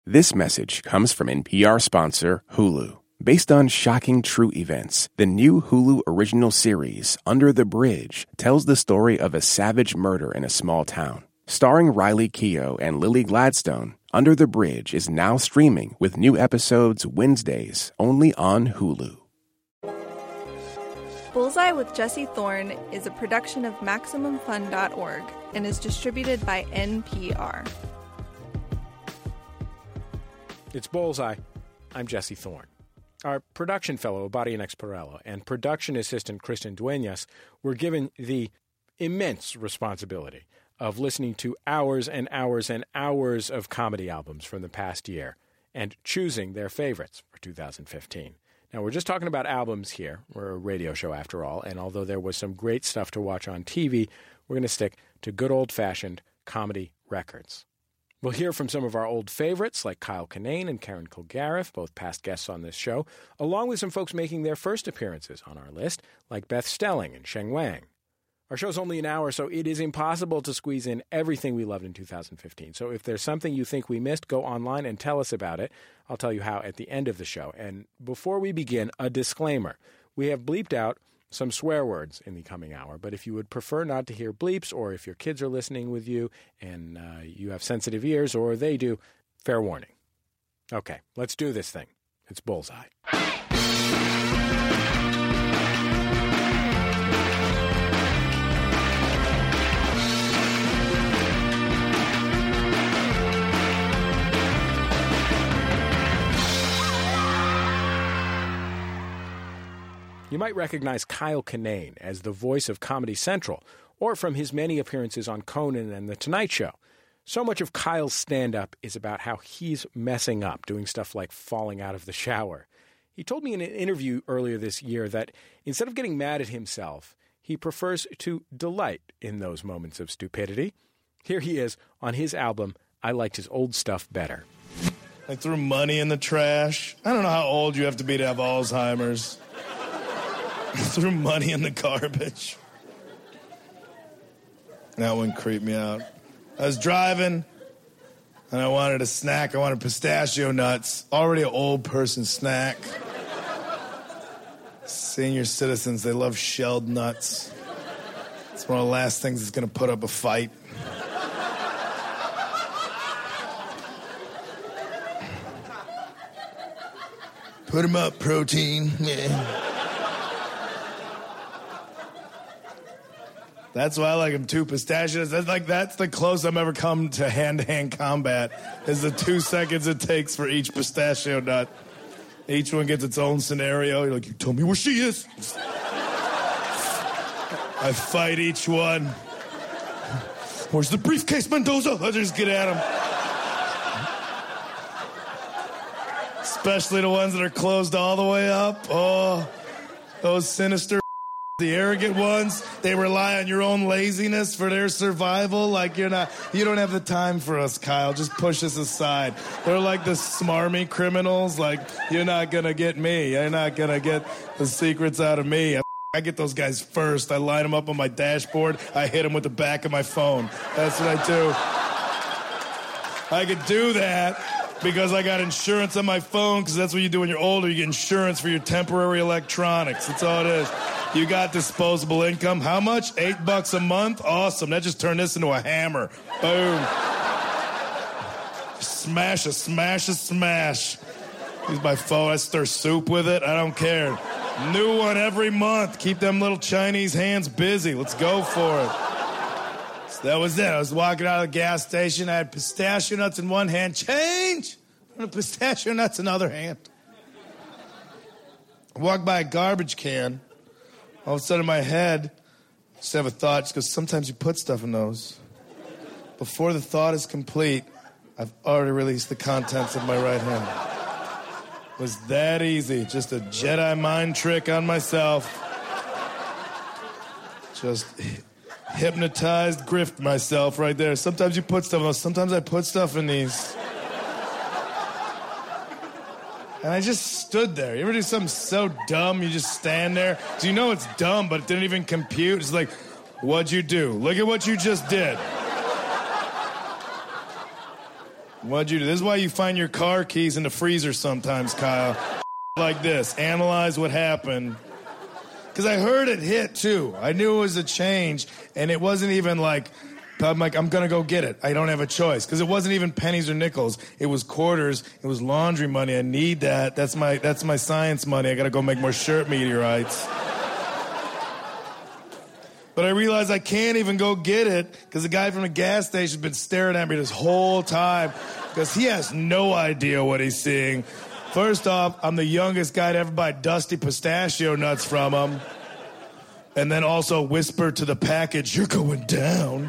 This message comes from NPR sponsor Hulu. Based on shocking true events, the new Hulu original series, Under the Bridge, tells the story of a savage murder in a small town. Starring Riley Keough and Lily Gladstone, Under the Bridge is now streaming with new episodes Wednesdays only on Hulu. Bullseye with Jesse Thorne is a production of MaximumFun.org and is distributed by NPR. It's Bullseye. I'm Jesse Thorne. Our production fellow, Obadiah Parello, and production assistant, Kristen Duenas, were given the immense responsibility of listening to hours and hours and hours of comedy albums from the past year and choosing their favorites for 2015. Now, we're just talking about albums here. We're a radio show after all, and although there was some great stuff to watch on TV, we're going to stick to good old-fashioned comedy records. We'll hear from some of our old favorites like Kyle Kinane and Karen Kilgariff, both past guests on this show, along with some folks making their first appearances on our list like Beth Stelling and Sheng Wang. Our show's only an hour, so it is impossible to squeeze in everything we loved in 2015. So if there's something you think we missed, go online and tell us about it. I'll tell you how at the end of the show. And before we begin, a disclaimer. We have bleeped out some swear words in the coming hour, but if you would prefer not to hear bleeps, or if your kids are listening with you and you have sensitive ears, or they do, fair warning. Okay, let's do this thing. It's Bullseye. You might recognize Kyle Kinane as the voice of Comedy Central, or from his many appearances on Conan and The Tonight Show. So much of Kyle's stand-up is about how he's messing up, doing stuff like falling out of the shower. He told me in an interview earlier this year that instead of getting mad at himself, he prefers to delight in those moments of stupidity. Here he is on his album, I Liked His Old Stuff Better. I threw money in the trash. I don't know how old you have to be to have Alzheimer's. Threw money in the garbage. That one creeped me out. I was driving, and I wanted a snack. I wanted pistachio nuts. Already an old person snack. Senior citizens, they love shelled nuts. It's one of the last things that's going to put up a fight. Put 'em up, protein. Yeah. That's why I like them, 2 pistachios. That's the closest I've ever come to hand-to-hand combat, is the 2 seconds it takes for each pistachio nut. Each one gets its own scenario. You're like, you tell me where she is. I fight each one. Where's the briefcase, Mendoza? I just get at them. Especially the ones that are closed all the way up. Oh, those sinister... The arrogant ones, they rely on your own laziness for their survival. Like, you don't have the time for us, Kyle. Just push us aside. They're like the smarmy criminals. Like, you're not going to get me. You're not going to get the secrets out of me. I get those guys first. I line them up on my dashboard. I hit them with the back of my phone. That's what I do. I could do that because I got insurance on my phone, because that's what you do when you're older. You get insurance for your temporary electronics. That's all it is. You got disposable income. How much? $8 a month? Awesome. That just turned this into a hammer. Boom. Smash. Use my phone. I stir soup with it. I don't care. New one every month. Keep them little Chinese hands busy. Let's go for it. So that was it. I was walking out of the gas station. I had pistachio nuts in one hand. Change! And pistachio nuts in the other hand. I walked by a garbage can. All of a sudden in my head, I just have a thought. Just goes, sometimes you put stuff in those. Before the thought is complete, I've already released the contents of my right hand. It was that easy. Just a Jedi mind trick on myself. Just hypnotized, grift myself right there. Sometimes you put stuff in those. Sometimes I put stuff in these. And I just stood there. You ever do something so dumb, you just stand there? So you know it's dumb, but it didn't even compute. It's like, what'd you do? Look at what you just did. What'd you do? This is why you find your car keys in the freezer sometimes, Kyle. Like this. Analyze what happened. Because I heard it hit, too. I knew it was a change, and it wasn't even like, I'm going to go get it. I don't have a choice. Because it wasn't even pennies or nickels. It was quarters. It was laundry money. I need that. That's my science money. I got to go make more shirt meteorites. But I realized I can't even go get it because the guy from the gas station has been staring at me this whole time because he has no idea what he's seeing. First off, I'm the youngest guy to ever buy dusty pistachio nuts from him. And then also whisper to the package, "You're going down."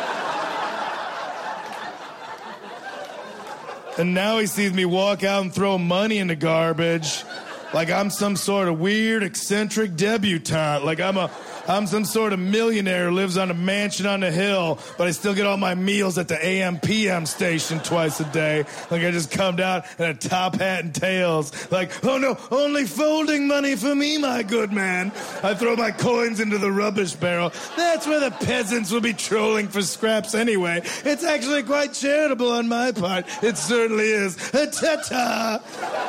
And now he sees me walk out and throw money in the garbage like I'm some sort of weird, eccentric debutante. Like I'm some sort of millionaire who lives on a mansion on the hill, but I still get all my meals at the AM/PM station twice a day. Like I just come down in a top hat and tails. Like, "Oh no, only folding money for me, my good man." I throw my coins into the rubbish barrel. That's where the peasants will be trolling for scraps anyway. It's actually quite charitable on my part. It certainly is. Ta-ta!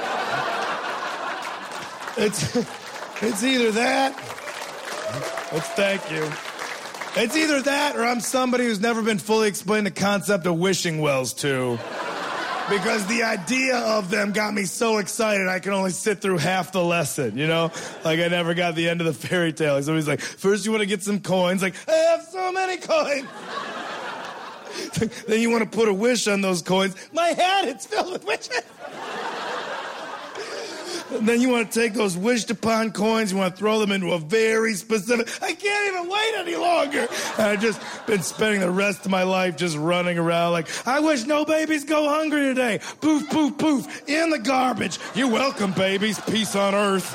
It's either that... Thank you. It's either that or I'm somebody who's never been fully explained the concept of wishing wells to. Because the idea of them got me so excited I can only sit through half the lesson, you know? Like I never got the end of the fairy tale. He's always like, first you want to get some coins. Like, I have so many coins. Then you want to put a wish on those coins. My hat, it's filled with wishes. And then you want to take those wished-upon coins, you want to throw them into a very specific... I can't even wait any longer. And I've just been spending the rest of my life just running around like, I wish no babies go hungry today. Poof, poof, poof, in the garbage. You're welcome, babies. Peace on earth.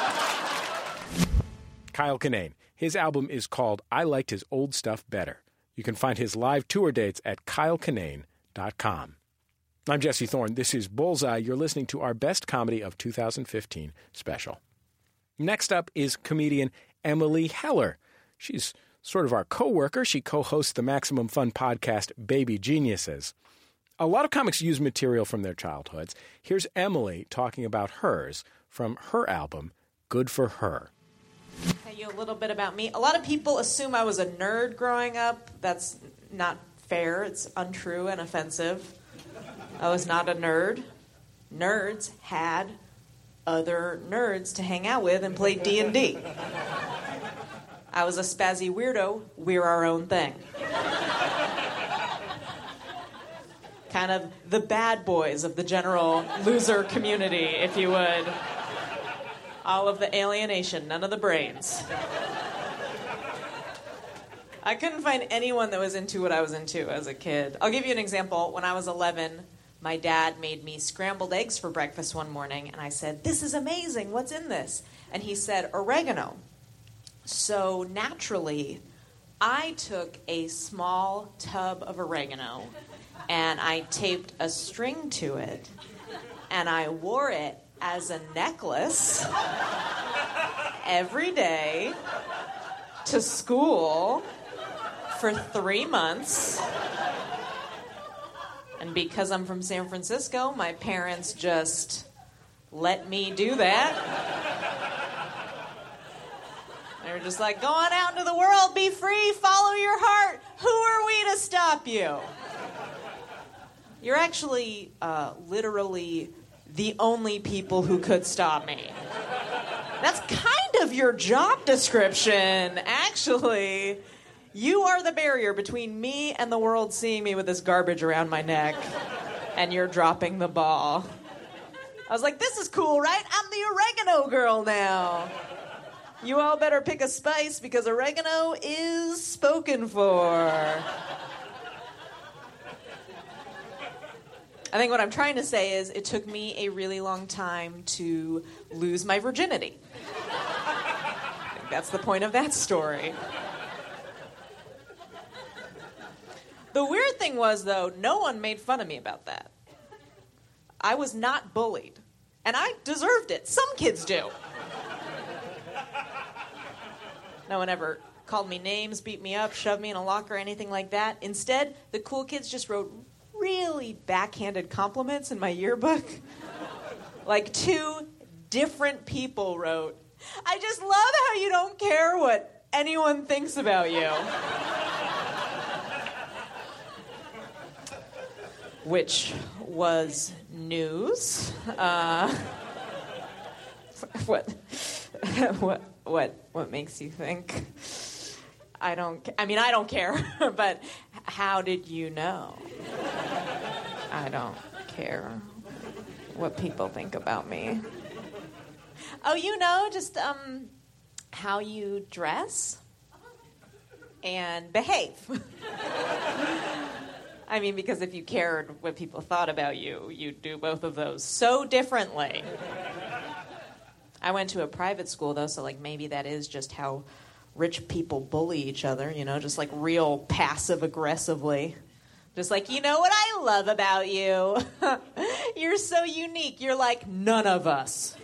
Kyle Kinane. His album is called I Liked His Old Stuff Better. You can find his live tour dates at kylekinane.com. I'm Jesse Thorne. This is Bullseye. You're listening to our Best Comedy of 2015 special. Next up is comedian Emily Heller. She's sort of our co-worker. She co-hosts the Maximum Fun podcast, Baby Geniuses. A lot of comics use material from their childhoods. Here's Emily talking about hers from her album, Good for Her. Tell you a little bit about me. A lot of people assume I was a nerd growing up. That's not fair. It's untrue and offensive. I was not a nerd. Nerds had other nerds to hang out with and play D&D. I was a spazzy weirdo. We're our own thing. Kind of the bad boys of the general loser community, if you would. All of the alienation, none of the brains. I couldn't find anyone that was into what I was into as a kid. I'll give you an example. When I was 11, my dad made me scrambled eggs for breakfast one morning, and I said, "This is amazing. What's in this?" And he said, "Oregano." So naturally, I took a small tub of oregano, and I taped a string to it, and I wore it as a necklace every day to school for 3 months. And because I'm from San Francisco, my parents just let me do that. They were just like, go on out into the world, be free, follow your heart. Who are we to stop you? You're actually literally the only people who could stop me. That's kind of your job description, actually. You are the barrier between me and the world seeing me with this garbage around my neck, and you're dropping the ball. I was like, this is cool, right? I'm the oregano girl now. You all better pick a spice because oregano is spoken for. I think what I'm trying to say is it took me a really long time to lose my virginity. I think that's the point of that story. The weird thing was, though, no one made fun of me about that. I was not bullied. And I deserved it. Some kids do. No one ever called me names, beat me up, shoved me in a locker, anything like that. Instead, the cool kids just wrote really backhanded compliments in my yearbook. Like 2 different people wrote, "I just love how you don't care what anyone thinks about you." Which was news. What makes you think? I don't care, but how did you know? I don't care what people think about me. Oh, just how you dress and behave. I mean, because if you cared what people thought about you, you'd do both of those so differently. I went to a private school, though, so, maybe that is just how rich people bully each other, just, real passive-aggressively. Just you know what I love about you? You're so unique. You're like none of us.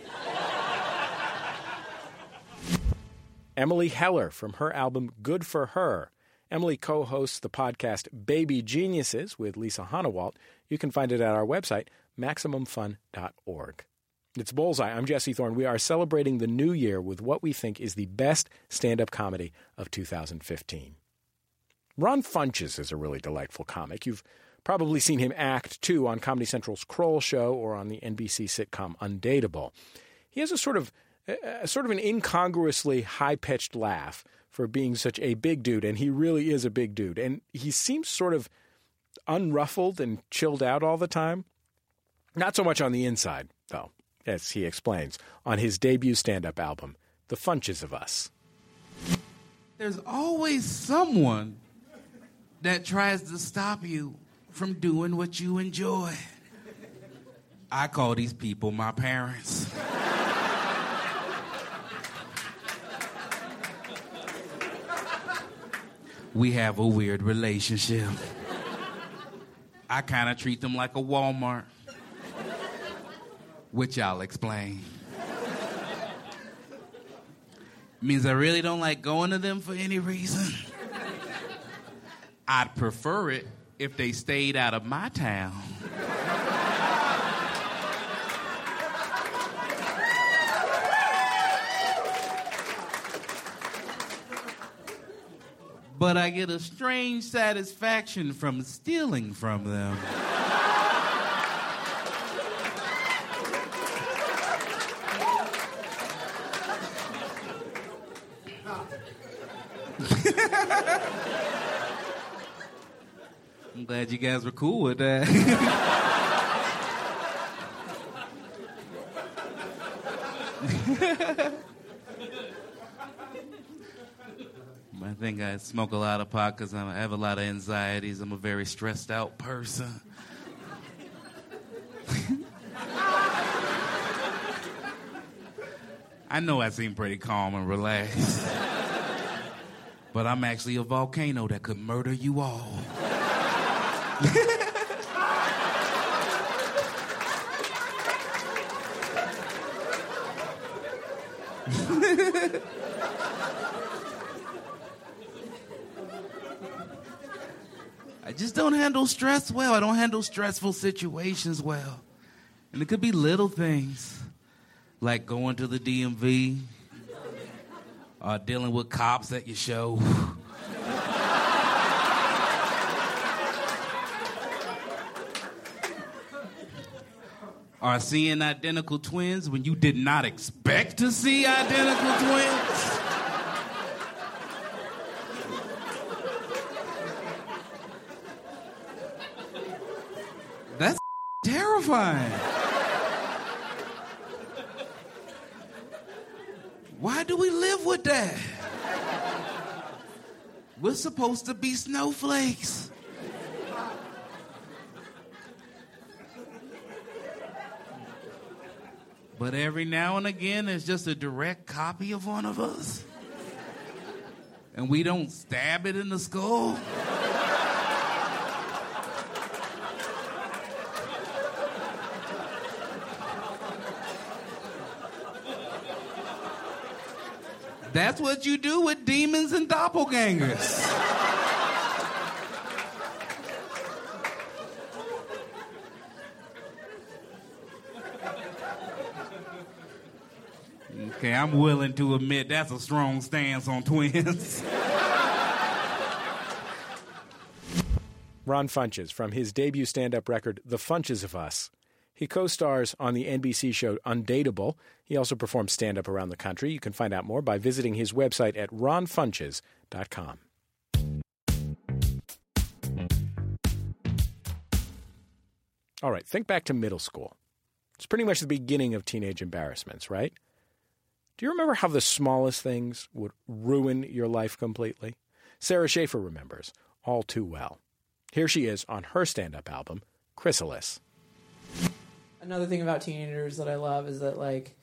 Emily Heller from her album Good for Her. Emily co-hosts the podcast Baby Geniuses with Lisa Hanawalt. You can find it at our website, MaximumFun.org. It's Bullseye. I'm Jesse Thorne. We are celebrating the new year with what we think is the best stand-up comedy of 2015. Ron Funches is a really delightful comic. You've probably seen him act, too, on Comedy Central's Kroll Show or on the NBC sitcom Undateable. He has a sort of an incongruously high-pitched laugh for being such a big dude, and he really is a big dude. And he seems sort of unruffled and chilled out all the time. Not so much on the inside, though, as he explains on his debut stand-up album, The Funches of Us. There's always someone that tries to stop you from doing what you enjoy. I call these people my parents. We have a weird relationship. I kind of treat them like a Walmart, which I'll explain. Means I really don't like going to them for any reason. I'd prefer it if they stayed out of my town. But I get a strange satisfaction from stealing from them. I'm glad you guys were cool with that. I think I smoke a lot of pot because I have a lot of anxieties. I'm a very stressed out person. I know I seem pretty calm and relaxed. But I'm actually a volcano that could murder you all. I just don't handle stress well. I don't handle stressful situations well. And it could be little things, like going to the DMV, or dealing with cops at your show. Or seeing identical twins when you did not expect to see identical twins. That's terrifying. Why do we live with that? We're supposed to be snowflakes. But every now and again, there's just a direct copy of one of us. And we don't stab it in the skull. That's what you do with demons and doppelgangers. Okay, I'm willing to admit that's a strong stance on twins. Ron Funches from his debut stand-up record, The Funches of Us. He co-stars on the NBC show Undateable. He also performs stand-up around the country. You can find out more by visiting his website at ronfunches.com. All right, think back to middle school. It's pretty much the beginning of teenage embarrassments, right? Do you remember how the smallest things would ruin your life completely? Sarah Schaefer remembers all too well. Here she is on her stand-up album, Chrysalis. Another thing about teenagers that I love is that, like,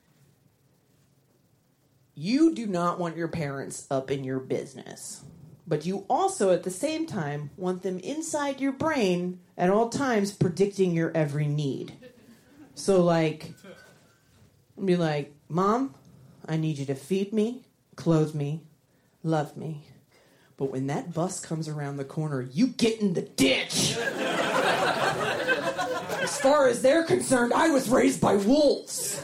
you do not want your parents up in your business. But you also, at the same time, want them inside your brain at all times predicting your every need. So, like, I'll be like, Mom, I need you to feed me, clothe me, love me. But when that bus comes around the corner, you get in the ditch. As far as they're concerned, I was raised by wolves.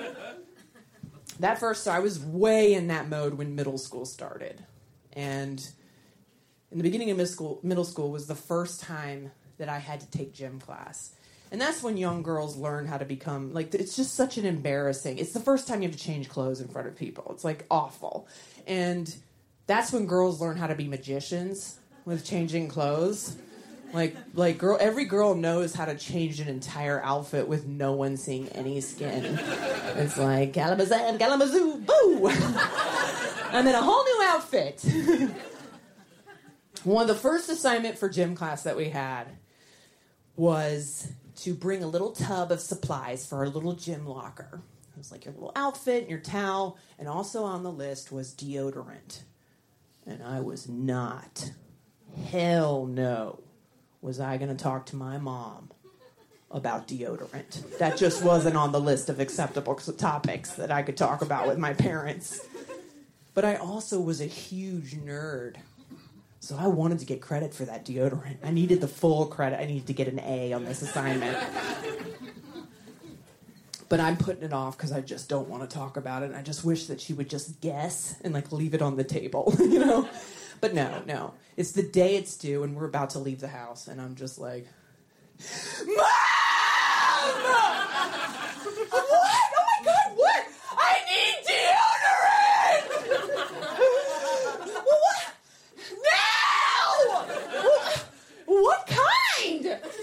I was way in that mode when middle school started. And in the beginning of middle school was the first time that I had to take gym class. And that's when young girls learn how to become, like, it's just such an embarrassing. It's the first time you have to change clothes in front of people. It's, like, awful. And that's when girls learn how to be magicians with changing clothes. Every girl knows how to change an entire outfit with no one seeing any skin. It's like, Kalamazoo, Kalamazoo, boo! I'm in a whole new outfit. One of the first assignment for gym class that we had was to bring a little tub of supplies for our little gym locker. It was like your little outfit and your towel, and also on the list was deodorant. And I was not, hell no, was I going to talk to my mom about deodorant. That just wasn't on the list of acceptable topics that I could talk about with my parents. But I also was a huge nerd. So I wanted to get credit for that deodorant. I needed the full credit. I needed to get an A on this assignment. But I'm putting it off because I just don't want to talk about it. And I just wish that she would just guess and, like, leave it on the table, you know? But no. It's the day it's due, and we're about to leave the house, and I'm just like, Mom! What? Oh, my God, what? I need deodorant! What? No! What kind?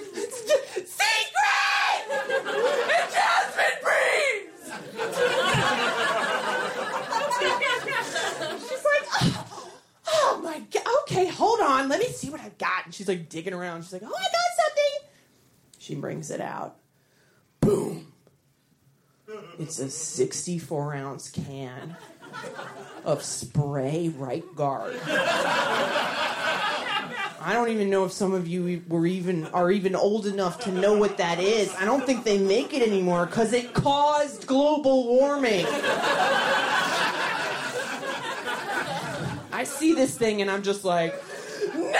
Secret! It's Jasmine Breeze! She's like, oh my God, okay, hold on, let me see what I've got. And she's like digging around. She's like, oh, I got something. She brings it out. Boom. It's a 64-ounce can of spray Right Guard. I don't even know if some of you are even old enough to know what that is. I don't think they make it anymore because it caused global warming. I see this thing and I'm just like, no!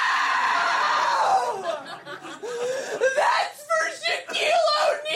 That's for Shaquille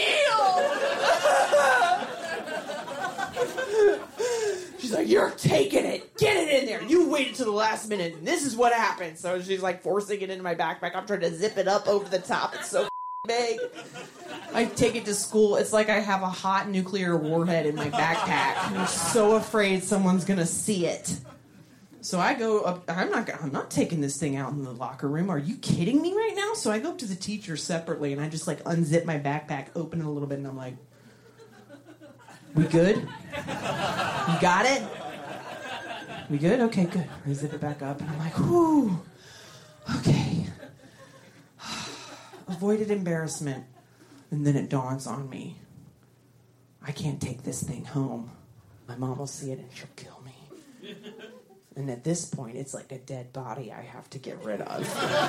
O'Neal! She's like, you're taking it. Get it in there. You waited till the last minute, and this is what happened. So she's like forcing it into my backpack. I'm trying to zip it up over the top. It's so big. I take it to school. It's like I have a hot nuclear warhead in my backpack. I'm so afraid someone's gonna see it. So I go up. I'm not taking this thing out in the locker room. Are you kidding me right now? So I go up to the teacher separately, and I just like unzip my backpack, open it a little bit, and I'm like, we good? You got it? We good? Okay, good. I zip it back up, and I'm like, whew. Okay. Avoided embarrassment. And then it dawns on me. I can't take this thing home. My mom will see it, and she'll kill me. And at this point, it's like a dead body I have to get rid of.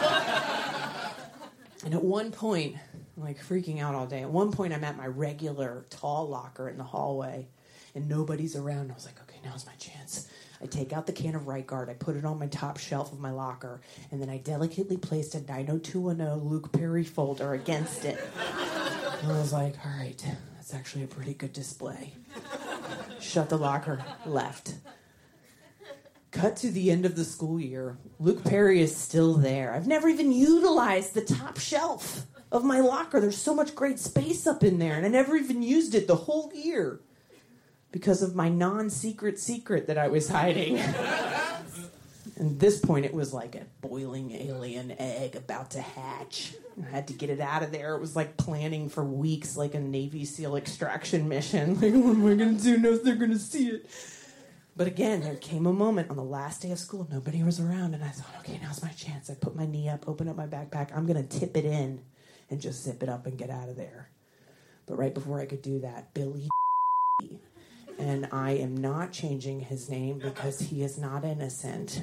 And at one point, I'm like freaking out all day. At one point, I'm at my regular tall locker in the hallway, and nobody's around. I was like, okay, now's my chance. I take out the can of Right Guard, I put it on my top shelf of my locker, and then I delicately placed a 90210 Luke Perry folder against it. And I was like, all right, that's actually a pretty good display. Shut the locker, left. Cut to the end of the school year. Luke Perry is still there. I've never even utilized the top shelf of my locker. There's so much great space up in there, and I never even used it the whole year because of my non-secret secret that I was hiding. And at this point, it was like a boiling alien egg about to hatch. I had to get it out of there. It was like planning for weeks, like a Navy SEAL extraction mission. Like, what am I going to do? No, they're going to see it. But again, there came a moment on the last day of school, nobody was around, and I thought, okay, now's my chance. I put my knee up, open up my backpack. I'm going to tip it in and just zip it up and get out of there. But right before I could do that, Billy, and I am not changing his name because he is not innocent,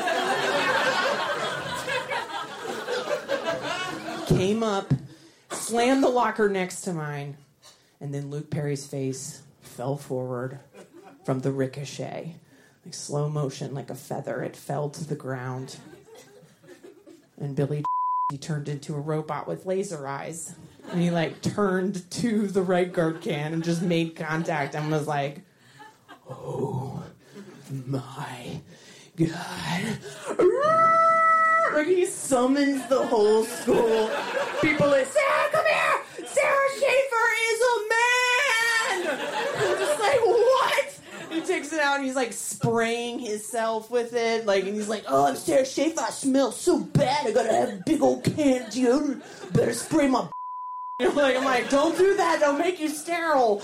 came up, slammed the locker next to mine, and then Luke Perry's face fell forward from the ricochet. Like slow motion, like a feather. It fell to the ground. And Billy, he turned into a robot with laser eyes. And he like turned to the right guard can and just made contact and was like, oh my God. Like he summons the whole school. People are, Sarah, come here! Sarah Schaefer is a man! I'm just like, what? He takes it out and he's like spraying himself with it. Like, and he's like, oh, I'm Sarah Schaefer. I smell so bad. I gotta have a big old can of deodorant. Better spray my I'm like, don't do that. Don't make you sterile.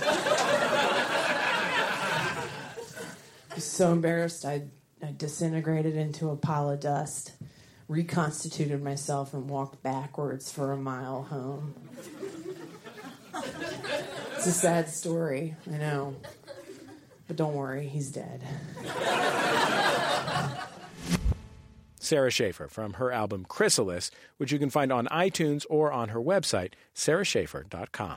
I was so embarrassed. I disintegrated into a pile of dust, reconstituted myself, and walked backwards for a mile home. It's a sad story, I know. But don't worry, he's dead. Sarah Schaefer from her album Chrysalis, which you can find on iTunes or on her website, sarahschaefer.com.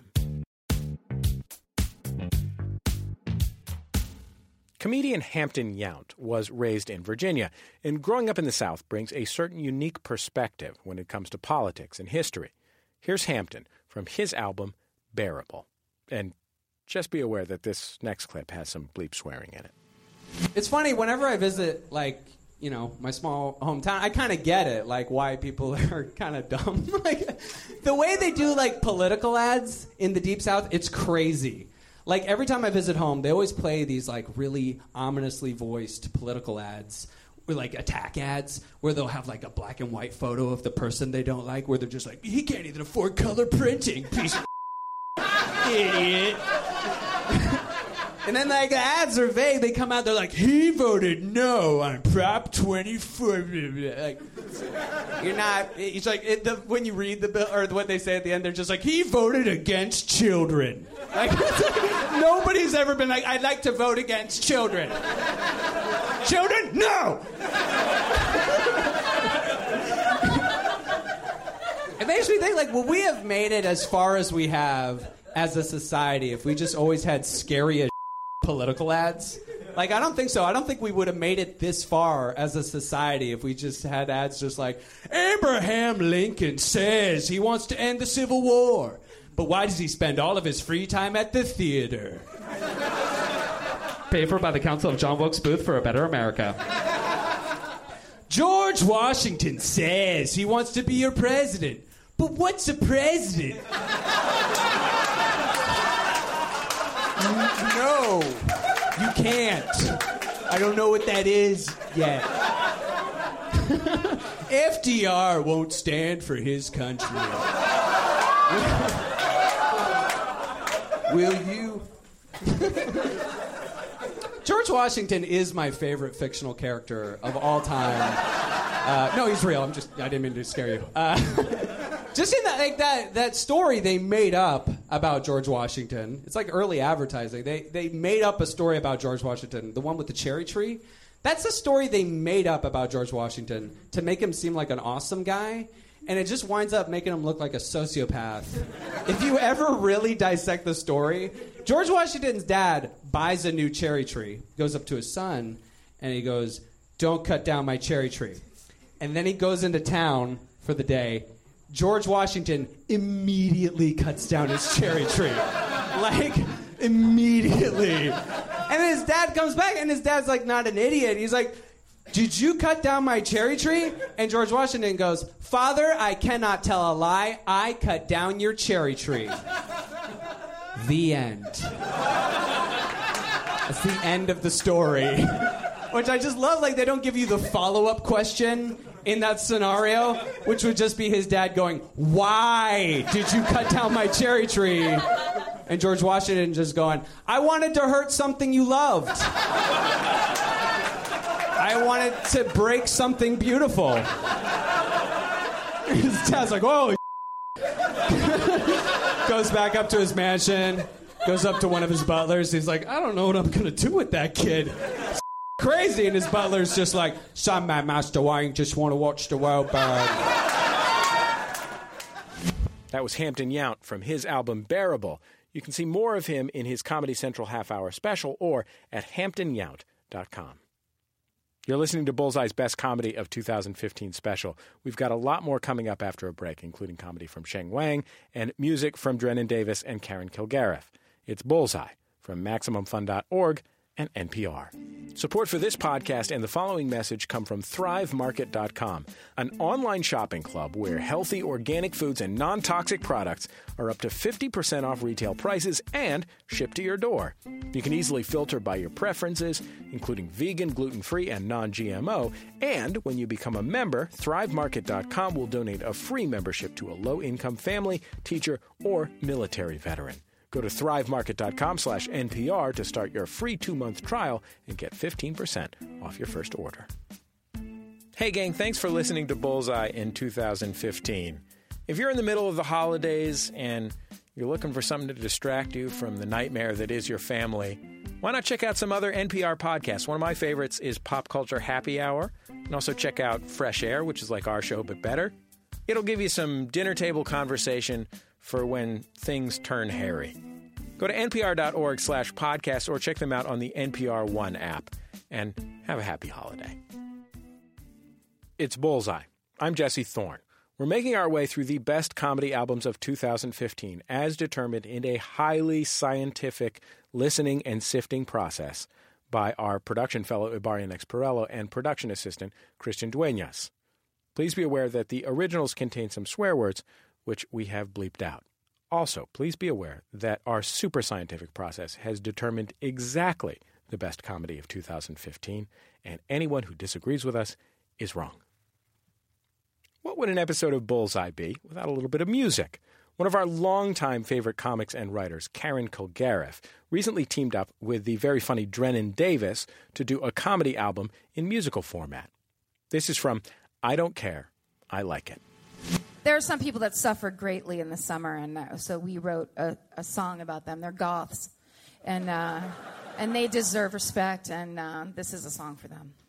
Comedian Hampton Yount was raised in Virginia, and growing up in the South brings a certain unique perspective when it comes to politics and history. Here's Hampton from his album Bearable. And just be aware that this next clip has some bleep swearing in it. It's funny, whenever I visit, like, you know, my small hometown, I kind of get it, like, why people are kind of dumb. Like, the way they do, like, political ads in the Deep South, it's crazy. Like, every time I visit home, they always play these, like, really ominously voiced political ads, or, like, attack ads, where they'll have, like, a black and white photo of the person they don't like, where they're just like, he can't even afford color printing, piece of idiot. And then, like, the ads are vague. They come out, they're like, he voted no on Prop 24. Like, you're not, it's like, when you read the bill, or what they say at the end, they're just like, he voted against children. Like, nobody's ever been like, I'd like to vote against children. Children? No! It makes me think, like, would we have made it as far as we have as a society if we just always had scary as political ads? Like, I don't think so. I don't think we would have made it this far as a society if we just had ads just like, Abraham Lincoln says he wants to end the Civil War, but why does he spend all of his free time at the theater? Paid for by the Council of John Wilkes Booth for a Better America. George Washington says he wants to be your president, but what's a president? No, you can't. I don't know what that is yet. FDR won't stand for his country. Will you? George Washington is my favorite fictional character of all time. No, he's real. I didn't mean to scare you. Just in that story they made up about George Washington. It's like early advertising. They made up a story about George Washington, the one with the cherry tree. That's a story they made up about George Washington to make him seem like an awesome guy, and it just winds up making him look like a sociopath. If you ever really dissect the story, George Washington's dad buys a new cherry tree, goes up to his son, and he goes, "Don't cut down my cherry tree." And then he goes into town for the day. George Washington immediately cuts down his cherry tree. Like, immediately. And his dad comes back, and his dad's like not an idiot. He's like, did you cut down my cherry tree? And George Washington goes, Father, I cannot tell a lie. I cut down your cherry tree. The end. That's the end of the story. Which I just love, like, they don't give you the follow-up question in that scenario, which would just be his dad going, why did you cut down my cherry tree? And George Washington just going, I wanted to hurt something you loved. I wanted to break something beautiful. His dad's like, oh, goes back up to his mansion, goes up to one of his butlers. He's like, I don't know what I'm going to do with that kid. It's crazy. And his butler's just like, son, my master Wayne just want to watch the world burn. That was Hampton Yount from his album Bearable. You can see more of him in his Comedy Central half-hour special or at hamptonyount.com. You're listening to Bullseye's Best Comedy of 2015 special. We've got a lot more coming up after a break, including comedy from Sheng Wang and music from Drennan Davis and Karen Kilgariff. It's Bullseye from MaximumFun.org and NPR. Support for this podcast and the following message come from ThriveMarket.com, an online shopping club where healthy organic foods and non-toxic products are up to 50% off retail prices and shipped to your door. You can easily filter by your preferences, including vegan, gluten-free, and non-GMO. And when you become a member, ThriveMarket.com will donate a free membership to a low-income family, teacher, or military veteran. Go to thrivemarket.com/NPR to start your free 2-month trial and get 15% off your first order. Hey, gang, thanks for listening to Bullseye in 2015. If you're in the middle of the holidays and you're looking for something to distract you from the nightmare that is your family, why not check out some other NPR podcasts? One of my favorites is Pop Culture Happy Hour. And also check out Fresh Air, which is like our show but better. It'll give you some dinner table conversation for when things turn hairy. Go to npr.org/podcast or check them out on the NPR One app. And have a happy holiday. It's Bullseye. I'm Jesse Thorne. We're making our way through the best comedy albums of 2015 as determined in a highly scientific listening and sifting process by our production fellow Ibarian X Perello and production assistant Christian Dueñas. Please be aware that the originals contain some swear words, which we have bleeped out. Also, please be aware that our super scientific process has determined exactly the best comedy of 2015, and anyone who disagrees with us is wrong. What would an episode of Bullseye be without a little bit of music? One of our longtime favorite comics and writers, Karen Kilgariff, recently teamed up with the very funny Drennan Davis to do a comedy album in musical format. This is from I Don't Care, I Like It. There are some people that suffered greatly in the summer, and so we wrote a song about them. They're goths, and they deserve respect, and this is a song for them.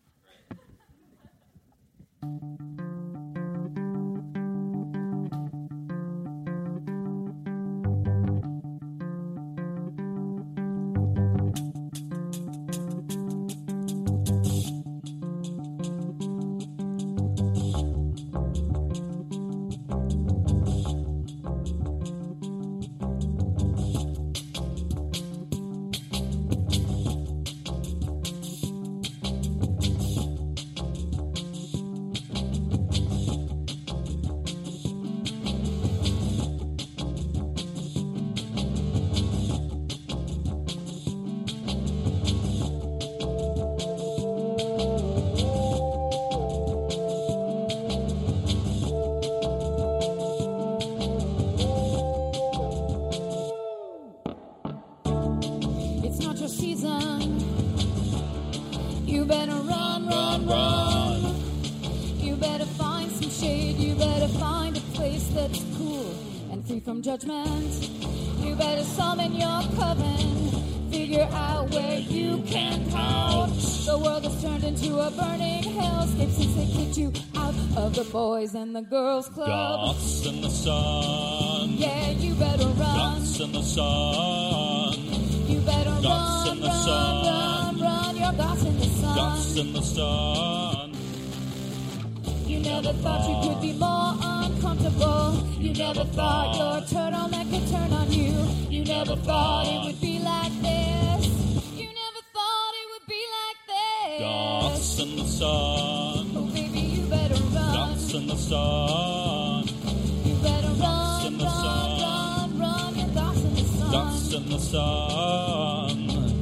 Judgment, you better summon your coven, figure out where you can couch. The world has turned into a burning hellscape since they kicked you out of the Boys and the Girls Club. Goths in the sun. Yeah, you better run. Goths in the sun. You better Goths run, in the run, sun. run, run, you're goths in the sun. Goths in the sun. You You never thought you could be more uncomfortable. You never thought your turtleneck could turn on you. You never thought it would be like this. You never thought it would be like this. Dots in the sun. Oh, baby, you better run. Dots in the sun. You better Dots run, in the run, sun. run, run. Your dots in the sun. Dots in the sun.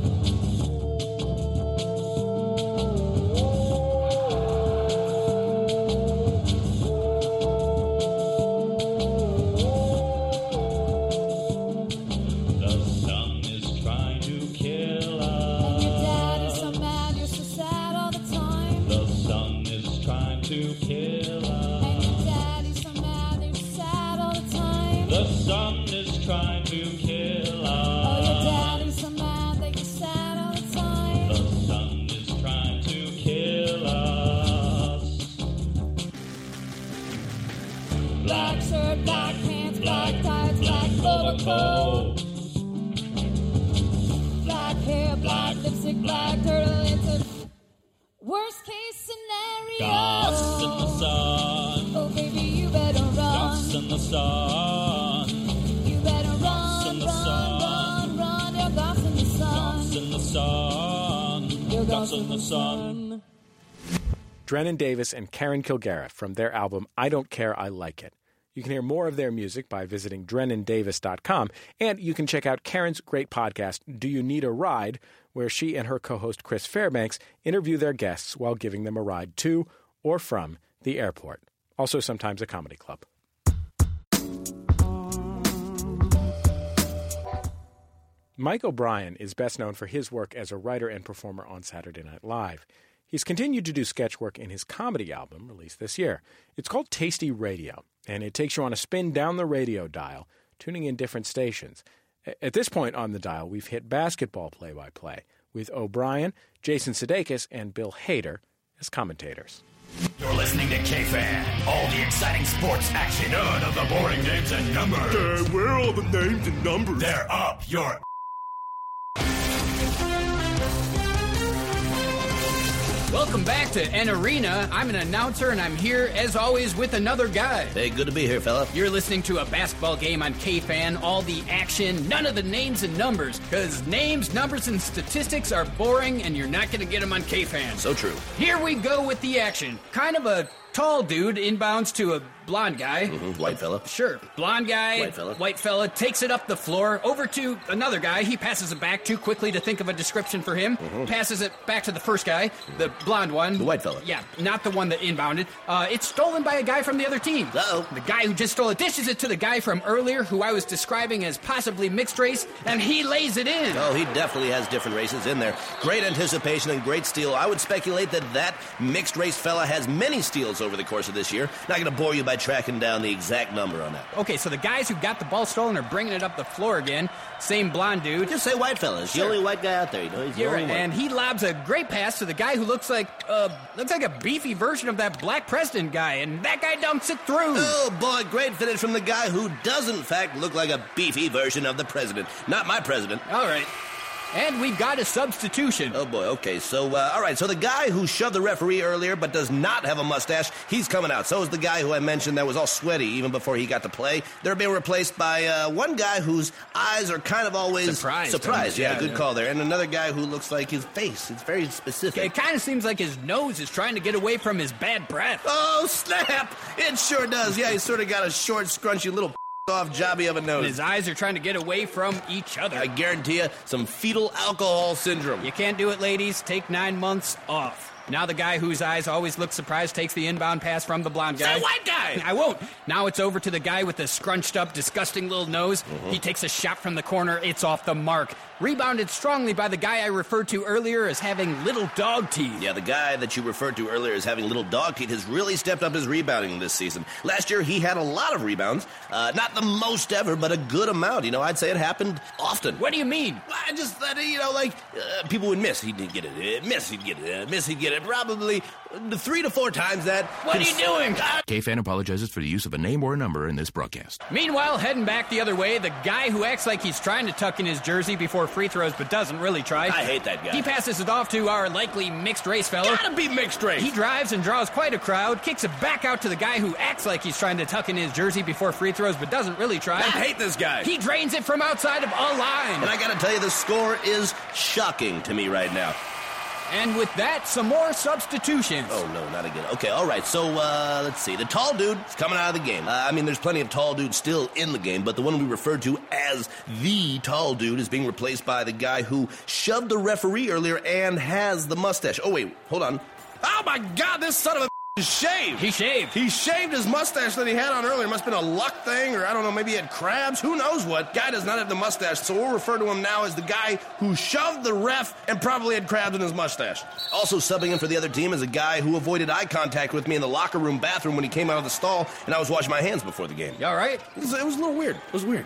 Black shirt, black pants, black tights, black overcoat. Black hair, black lipstick, black turtle. It's a worst case scenario. Dots in the sun. Oh, baby, you better run. Dots in the sun. You better run, Dots in the run, sun. run, run. Your dots in the sun. Dots in the sun. Your Dots in the sun. Drennen Davis and Karen Kilgariff from their album I Don't Care, I Like It. You can hear more of their music by visiting DrennenDavis.com, and you can check out Karen's great podcast, Do You Need a Ride?, where she and her co-host Chris Fairbanks interview their guests while giving them a ride to or from the airport. Also sometimes a comedy club. Mike O'Brien is best known for his work as a writer and performer on Saturday Night Live. He's continued to do sketch work in his comedy album released this year. It's called Tasty Radio, and it takes you on a spin down the radio dial, tuning in different stations. At this point on the dial, we've hit basketball play-by-play with O'Brien, Jason Sudeikis, and Bill Hader as commentators. You're listening to K-Fan. All the exciting sports action. None of the boring names and numbers. Where are all the names and numbers? They're up your... Welcome back to N Arena. I'm an announcer, and I'm here, as always, with another guy. Hey, good to be here, fella. You're listening to a basketball game on K-Fan. All the action, none of the names and numbers. Because names, numbers, and statistics are boring, and you're not going to get them on K-Fan. So true. Here we go with the action. Kind of a tall dude inbounds to a blonde guy. Mm-hmm. White fella. Sure. Blonde guy. White fella takes it up the floor over to another guy. He passes it back too quickly to think of a description for him. Mm-hmm. Passes it back to the first guy, the blonde one. The white fella. Yeah, not the one that inbounded. It's stolen by a guy from the other team. Uh-oh. The guy who just stole it dishes it to the guy from earlier who I was describing as possibly mixed race, and he lays it in. Oh, he definitely has different races in there. Great anticipation and great steal. I would speculate that mixed race fella has many steals over the course of this year. Not going to bore you by tracking down the exact number on that. Okay, so the guys who got the ball stolen are bringing it up the floor again. Same blonde dude. Just say white fella. He's the only white guy out there. You know, he's the only one. And he lobs a great pass to the guy who looks like a beefy version of that black president guy, and that guy dunks it through. Oh, boy, great finish from the guy who does, in fact, look like a beefy version of the president. Not my president. All right. And we've got a substitution. Oh, boy, okay. So, all right, so the guy who shoved the referee earlier but does not have a mustache, he's coming out. So is the guy who I mentioned that was all sweaty even before he got to play. They're being replaced by one guy whose eyes are kind of always... Surprised, yeah, good call there. And another guy who looks like his face. It's very specific. It kind of seems like his nose is trying to get away from his bad breath. Oh, snap! It sure does. Yeah, he's sort of got a short, scrunchy little... off jobby of a nose. And his eyes are trying to get away from each other. I guarantee you, some fetal alcohol syndrome. You can't do it, ladies. Take 9 months off. Now the guy whose eyes always look surprised takes the inbound pass from the blonde guy. Say white guy! I won't. Now it's over to the guy with the scrunched up, disgusting little nose. Mm-hmm. He takes a shot from the corner. It's off the mark. Rebounded strongly by the guy I referred to earlier as having little dog teeth. Yeah, the guy that you referred to earlier as having little dog teeth has really stepped up his rebounding this season. Last year, he had a lot of rebounds. Not the most ever, but a good amount. You know, I'd say it happened often. What do you mean? I just thought, you know, like, people would miss. He'd get it. Miss, he'd get it. Miss, he'd get it. minute. Probably 3 to 4 times that. What are you doing? KFan apologizes for the use of a name or a number in this broadcast. Meanwhile, heading back the other way, the guy who acts like he's trying to tuck in his jersey before free throws but doesn't really try. I hate that guy. He passes it off to our likely mixed race fellow. Gotta be mixed race. He drives and draws quite a crowd, kicks it back out to the guy who acts like he's trying to tuck in his jersey before free throws but doesn't really try. I hate this guy. He drains it from outside of a line. And I gotta tell you, the score is shocking to me right now. And with that, some more substitutions. Oh, no, not again. Okay, all right, so, let's see. The tall dude is coming out of the game. There's plenty of tall dudes still in the game, but the one we referred to as the tall dude is being replaced by the guy who shoved the referee earlier and has the mustache. Oh, wait, hold on. Oh, my God, this son of a shaved. He shaved. He shaved his mustache that he had on earlier. Must have been a luck thing, or I don't know, maybe he had crabs. Who knows what? Guy does not have the mustache, so we'll refer to him now as the guy who shoved the ref and probably had crabs in his mustache. Also subbing in for the other team is a guy who avoided eye contact with me in the locker room bathroom when he came out of the stall, and I was washing my hands before the game. You all right? It was a little weird. It was weird.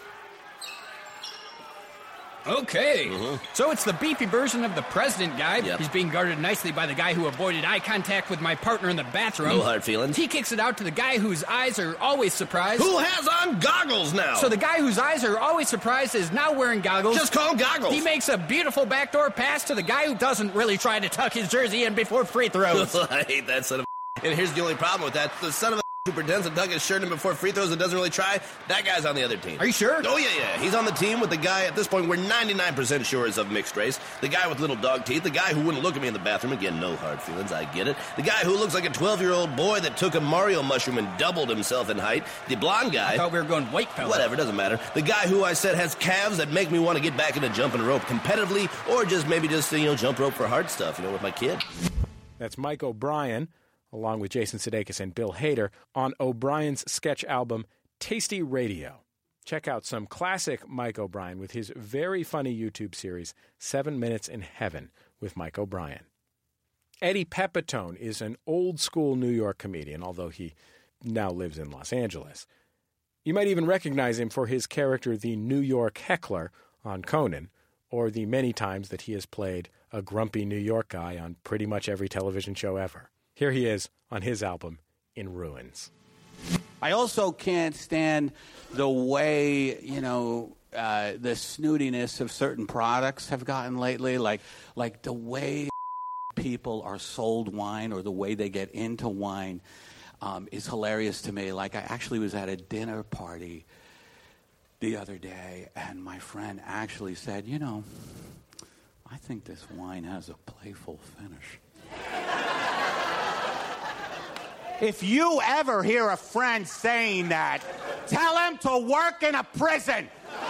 Okay. So it's the beefy version of the president guy. Yep. He's being guarded nicely by the guy who avoided eye contact with my partner in the bathroom. No hard feelings. He kicks it out to the guy whose eyes are always surprised. Who has on goggles now? So the guy whose eyes are always surprised is now wearing goggles. Just call him goggles. He makes a beautiful backdoor pass to the guy who doesn't really try to tuck his jersey in before free throws. I hate that son of a... And here's the only problem with that. The son of a who pretends to tuck his shirt in before free throws and doesn't really try, that guy's on the other team. Are you sure? Oh, yeah. He's on the team with the guy, at this point, we're 99% sure is of mixed race. The guy with little dog teeth. The guy who wouldn't look at me in the bathroom. Again, no hard feelings, I get it. The guy who looks like a 12-year-old boy that took a Mario mushroom and doubled himself in height. The blonde guy. I thought we were going white fella. Whatever, doesn't matter. The guy who I said has calves that make me want to get back into jumping rope competitively, or maybe just jump rope for hard stuff, with my kid. That's Mike O'Brien, along with Jason Sudeikis and Bill Hader, on O'Brien's sketch album, Tasty Radio. Check out some classic Mike O'Brien with his very funny YouTube series, 7 Minutes in Heaven with Mike O'Brien. Eddie Pepitone is an old-school New York comedian, although he now lives in Los Angeles. You might even recognize him for his character, the New York Heckler, on Conan, or the many times that he has played a grumpy New York guy on pretty much every television show ever. Here he is on his album, In Ruins. I also can't stand the way, the snootiness of certain products have gotten lately. Like the way people are sold wine or the way they get into wine is hilarious to me. Like, I actually was at a dinner party the other day, and my friend actually said, I think this wine has a playful finish. If you ever hear a friend saying that, tell him to work in a prison.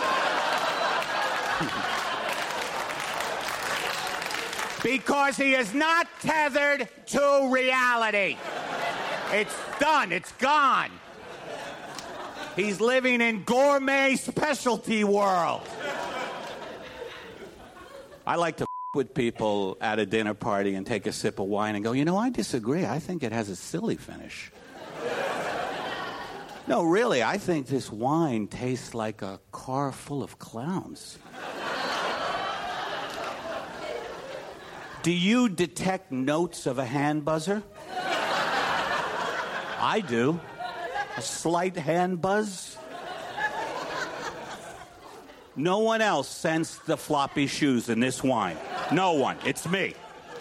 Because he is not tethered to reality. It's done. It's gone. He's living in gourmet specialty world. I like to with people at a dinner party and take a sip of wine and go, I disagree. I think it has a silly finish. No, really, I think this wine tastes like a car full of clowns. Do you detect notes of a hand buzzer? I do. A slight hand buzz. No one else sensed the floppy shoes in this wine. No one. It's me.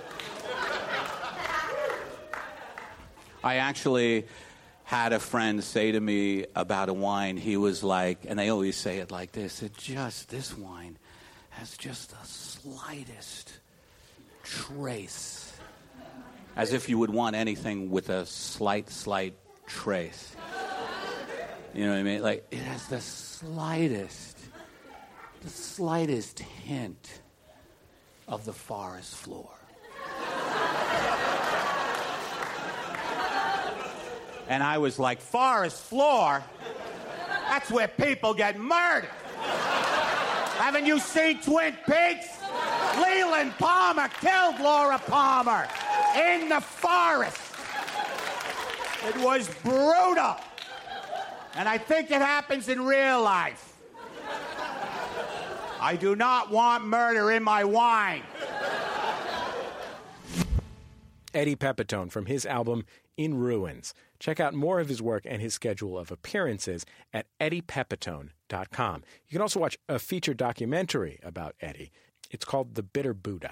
I actually had a friend say to me about a wine, he was like, and they always say it like this, this wine has just the slightest trace. As if you would want anything with a slight trace. You know what I mean? Like, it has the slightest hint of the forest floor. And I was like, forest floor? That's where people get murdered. Haven't you seen Twin Peaks? Leland Palmer killed Laura Palmer in the forest. It was brutal. And I think it happens in real life. I do not want murder in my wine. Eddie Pepitone from his album In Ruins. Check out more of his work and his schedule of appearances at eddiepepitone.com. You can also watch a feature documentary about Eddie. It's called The Bitter Buddha.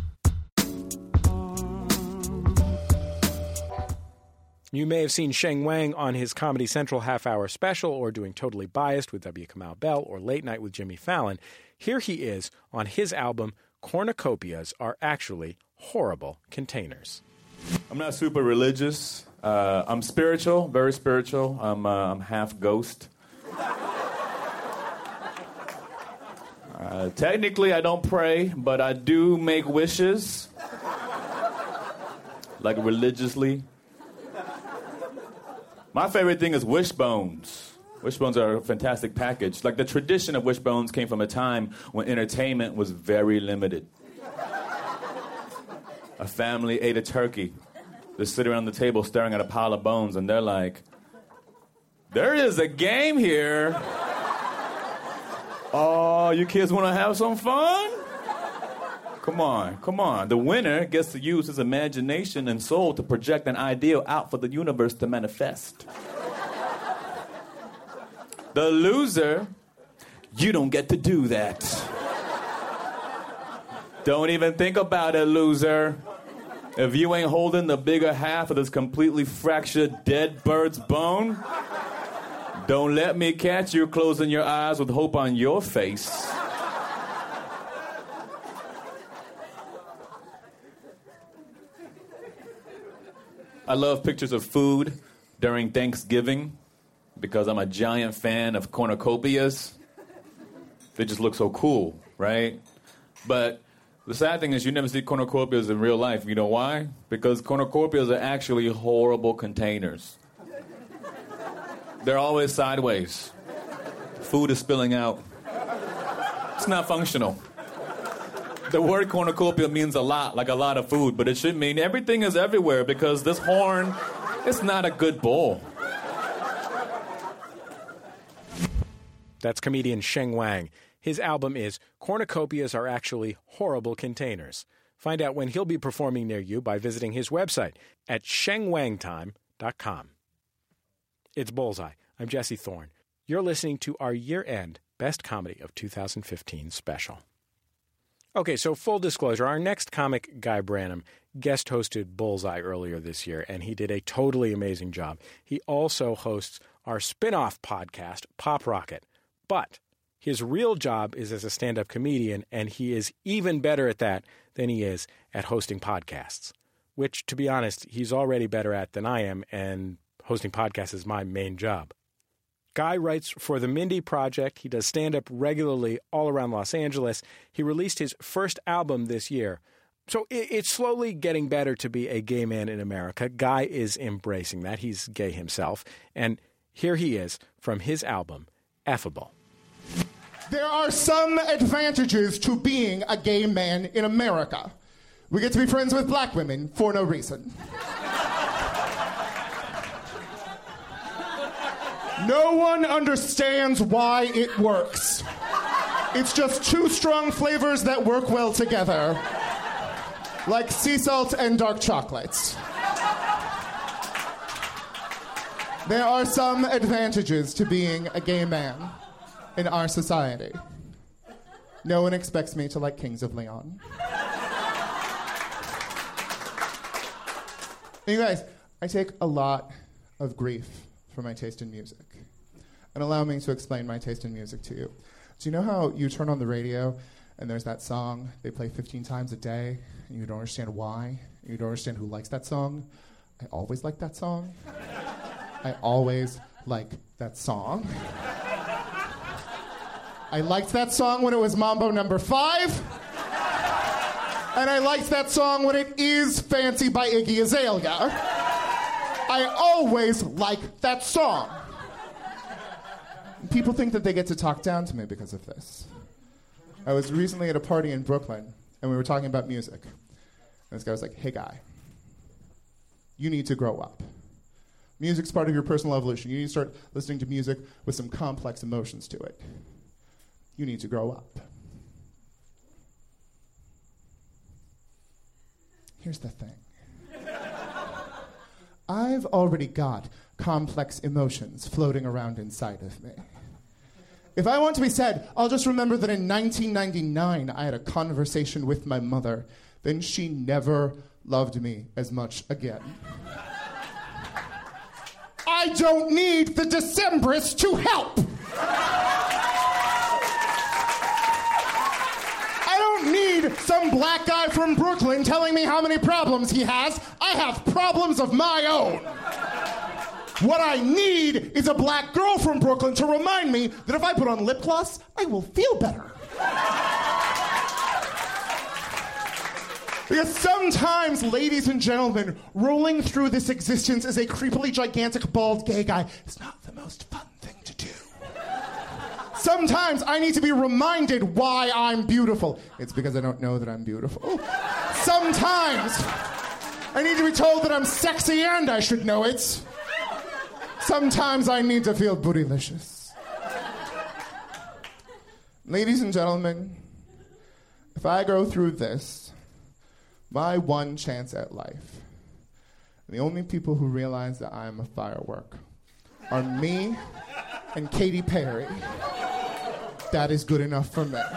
You may have seen Sheng Wang on his Comedy Central half-hour special or doing Totally Biased with W. Kamau Bell or Late Night with Jimmy Fallon. Here he is on his album, Cornucopias Are Actually Horrible Containers. I'm not super religious. I'm spiritual, very spiritual. I'm half ghost. Technically, I don't pray, but I do make wishes. Like religiously. My favorite thing is wishbones. Wishbones are a fantastic package. Like the tradition of wishbones came from a time when entertainment was very limited. A family ate a turkey. They sit around the table staring at a pile of bones, and they're like, there is a game here. Oh, you kids want to have some fun? Come on. The winner gets to use his imagination and soul to project an ideal out for the universe to manifest. The loser, you don't get to do that. Don't even think about it, loser. If you ain't holding the bigger half of this completely fractured dead bird's bone, don't let me catch you closing your eyes with hope on your face. I love pictures of food during Thanksgiving because I'm a giant fan of cornucopias. They just look so cool, right? But the sad thing is you never see cornucopias in real life. You know why? Because cornucopias are actually horrible containers. They're always sideways. Food is spilling out. It's not functional. The word cornucopia means a lot, like a lot of food, but it should mean everything is everywhere because this horn, it's not a good bowl. That's comedian Sheng Wang. His album is Cornucopias Are Actually Horrible Containers. Find out when he'll be performing near you by visiting his website at shengwangtime.com. It's Bullseye. I'm Jesse Thorne. You're listening to our year-end Best Comedy of 2015 special. Okay, so full disclosure, our next comic, Guy Branum, guest-hosted Bullseye earlier this year, and he did a totally amazing job. He also hosts our spin-off podcast, Pop Rocket. But his real job is as a stand-up comedian, and he is even better at that than he is at hosting podcasts, which, to be honest, he's already better at than I am, and hosting podcasts is my main job. Guy writes for The Mindy Project. He does stand-up regularly all around Los Angeles. He released his first album this year. So it's slowly getting better to be a gay man in America. Guy is embracing that. He's gay himself. And here he is from his album, Effable. There are some advantages to being a gay man in America. We get to be friends with black women for no reason. No one understands why it works. It's just two strong flavors that work well together, like sea salt and dark chocolates. There are some advantages to being a gay man in our society. No one expects me to like Kings of Leon. You guys, I take a lot of grief for my taste in music. And allow me to explain my taste in music to you. Do you know how you turn on the radio and there's that song they play 15 times a day and you don't understand why? And you don't understand who likes that song? I always like that song. I always like that song. I liked that song when it was Mambo No. 5. And I liked that song when it is Fancy by Iggy Azalea. I always like that song. People think that they get to talk down to me because of this. I was recently at a party in Brooklyn, and we were talking about music. And this guy was like, hey, Guy, you need to grow up. Music's part of your personal evolution. You need to start listening to music with some complex emotions to it. You need to grow up. Here's the thing. I've already got complex emotions floating around inside of me. If I want to be sad, I'll just remember that in 1999 I had a conversation with my mother. Then she never loved me as much again. I don't need the Decemberists to help. I don't need some black guy from Brooklyn telling me how many problems he has. I have problems of my own. What I need is a black girl from Brooklyn to remind me that if I put on lip gloss, I will feel better. Because sometimes, ladies and gentlemen, rolling through this existence as a creepily gigantic bald gay guy is not the most fun thing to do. Sometimes I need to be reminded why I'm beautiful. It's because I don't know that I'm beautiful. Sometimes I need to be told that I'm sexy and I should know it. Sometimes I need to feel bootylicious. Ladies and gentlemen, if I go through this, my one chance at life, the only people who realize that I am a firework are me and Katy Perry. That is good enough for me.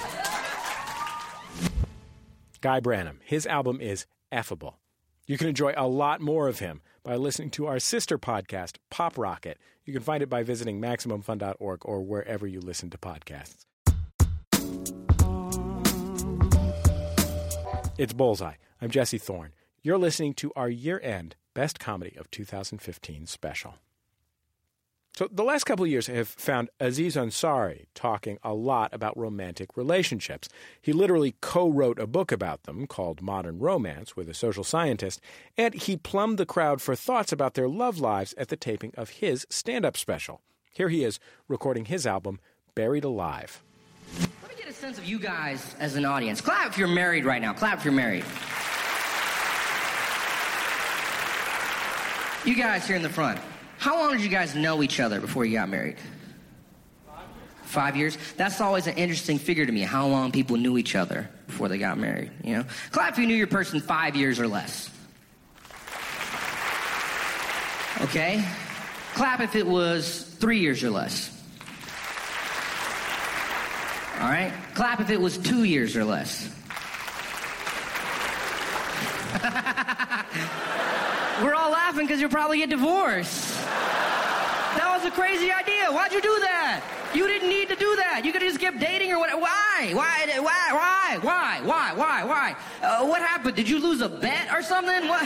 Guy Branum. His album is Effable. You can enjoy a lot more of him by listening to our sister podcast, Pop Rocket. You can find it by visiting MaximumFun.org or wherever you listen to podcasts. It's Bullseye. I'm Jesse Thorne. You're listening to our year-end Best Comedy of 2015 special. So the last couple of years have found Aziz Ansari talking a lot about romantic relationships. He literally co-wrote a book about them called Modern Romance with a social scientist, and he plumbed the crowd for thoughts about their love lives at the taping of his stand-up special. Here he is recording his album, Buried Alive. Let me get a sense of you guys as an audience. Clap if you're married right now. Clap if you're married. You guys here in the front. How long did you guys know each other before you got married? 5 years? That's always an interesting figure to me, how long people knew each other before they got married, you know? Clap if you knew your person 5 years or less. Okay. Clap if it was 3 years or less. All right. Clap if it was 2 years or less. We're all laughing because you'll probably get divorced. That was a crazy idea. Why'd you do that? You didn't need to do that. You could have just kept dating or whatever. Why? What happened? Did you lose a bet or something? What?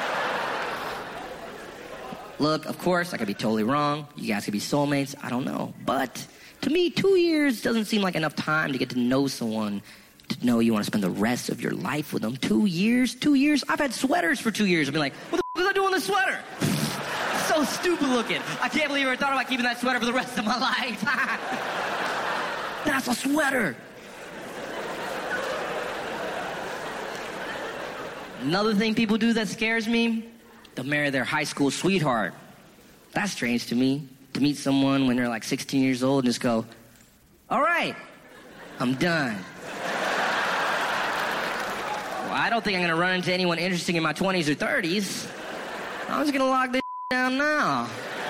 Look, of course, I could be totally wrong. You guys could be soulmates. I don't know. But to me, 2 years doesn't seem like enough time to get to know someone, to know you want to spend the rest of your life with them. 2 years? 2 years? I've had sweaters for 2 years. I've been like, what the f*** was I doing this sweater? So stupid looking. I can't believe I ever thought about keeping that sweater for the rest of my life. That's a sweater. Another thing people do that scares me, they'll marry their high school sweetheart. That's strange to me, to meet someone when they're like 16 years old and just go, all right, I'm done. Well, I don't think I'm going to run into anyone interesting in my 20s or 30s. I'm just going to lock this down now.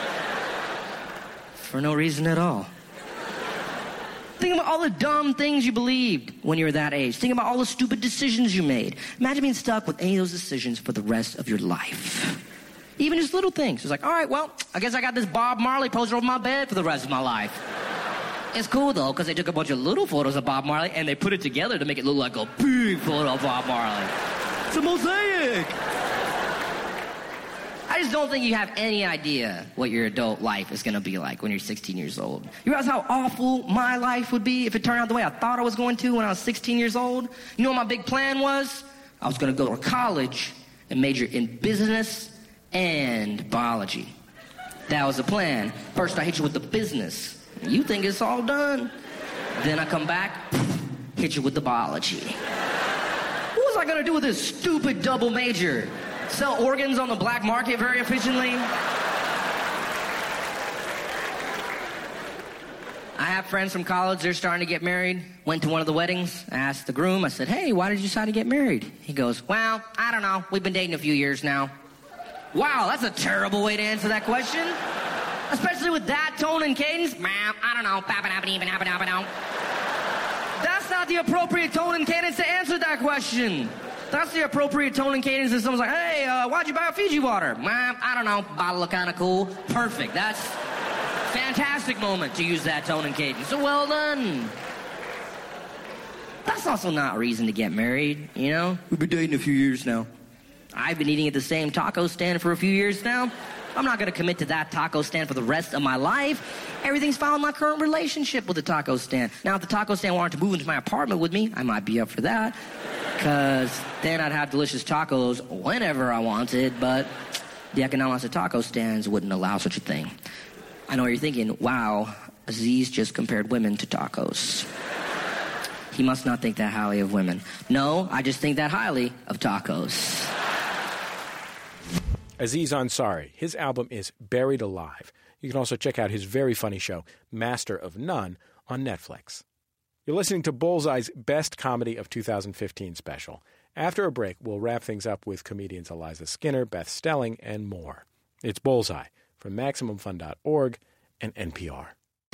For no reason at all. Think about all the dumb things you believed when you were that age. Think about all the stupid decisions you made. Imagine being stuck with any of those decisions for the rest of your life. Even just little things. It's like, all right, well, I guess I got this Bob Marley poster over my bed for the rest of my life. It's cool, though, because they took a bunch of little photos of Bob Marley and they put it together to make it look like a big photo of Bob Marley. It's a mosaic. I just don't think you have any idea what your adult life is going to be like when you're 16 years old. You realize how awful my life would be if it turned out the way I thought I was going to when I was 16 years old? You know what my big plan was? I was going to go to college and major in business and biology. That was the plan. First, I hit you with the business. You think it's all done. Then I come back, hit you with the biology. What was I going to do with this stupid double major? Sell organs on the black market very efficiently? I have friends from college, they're starting to get married. Went to one of the weddings, I asked the groom, I said, hey, why did you decide to get married? He goes, well, I don't know, we've been dating a few years now. Wow, that's a terrible way to answer that question. Especially with that tone and cadence. I don't know. That's not the appropriate tone and cadence to answer that question. That's the appropriate tone and cadence if someone's like, hey, why'd you buy a Fiji water? I don't know. Bottle look kind of cool. Perfect. That's fantastic moment to use that tone and cadence. So well done. That's also not a reason to get married, you know? We've been dating a few years now. I've been eating at the same taco stand for a few years now. I'm not going to commit to that taco stand for the rest of my life. Everything's fine with my current relationship with the taco stand. Now, if the taco stand wanted to move into my apartment with me, I might be up for that. Because then I'd have delicious tacos whenever I wanted, but the economics of taco stands wouldn't allow such a thing. I know what you're thinking. Wow, Aziz just compared women to tacos. He must not think that highly of women. No, I just think that highly of tacos. Aziz Ansari. His album is Buried Alive. You can also check out his very funny show, Master of None, on Netflix. You're listening to Bullseye's Best Comedy of 2015 special. After a break, we'll wrap things up with comedians Eliza Skinner, Beth Stelling, and more. It's Bullseye from MaximumFun.org and NPR.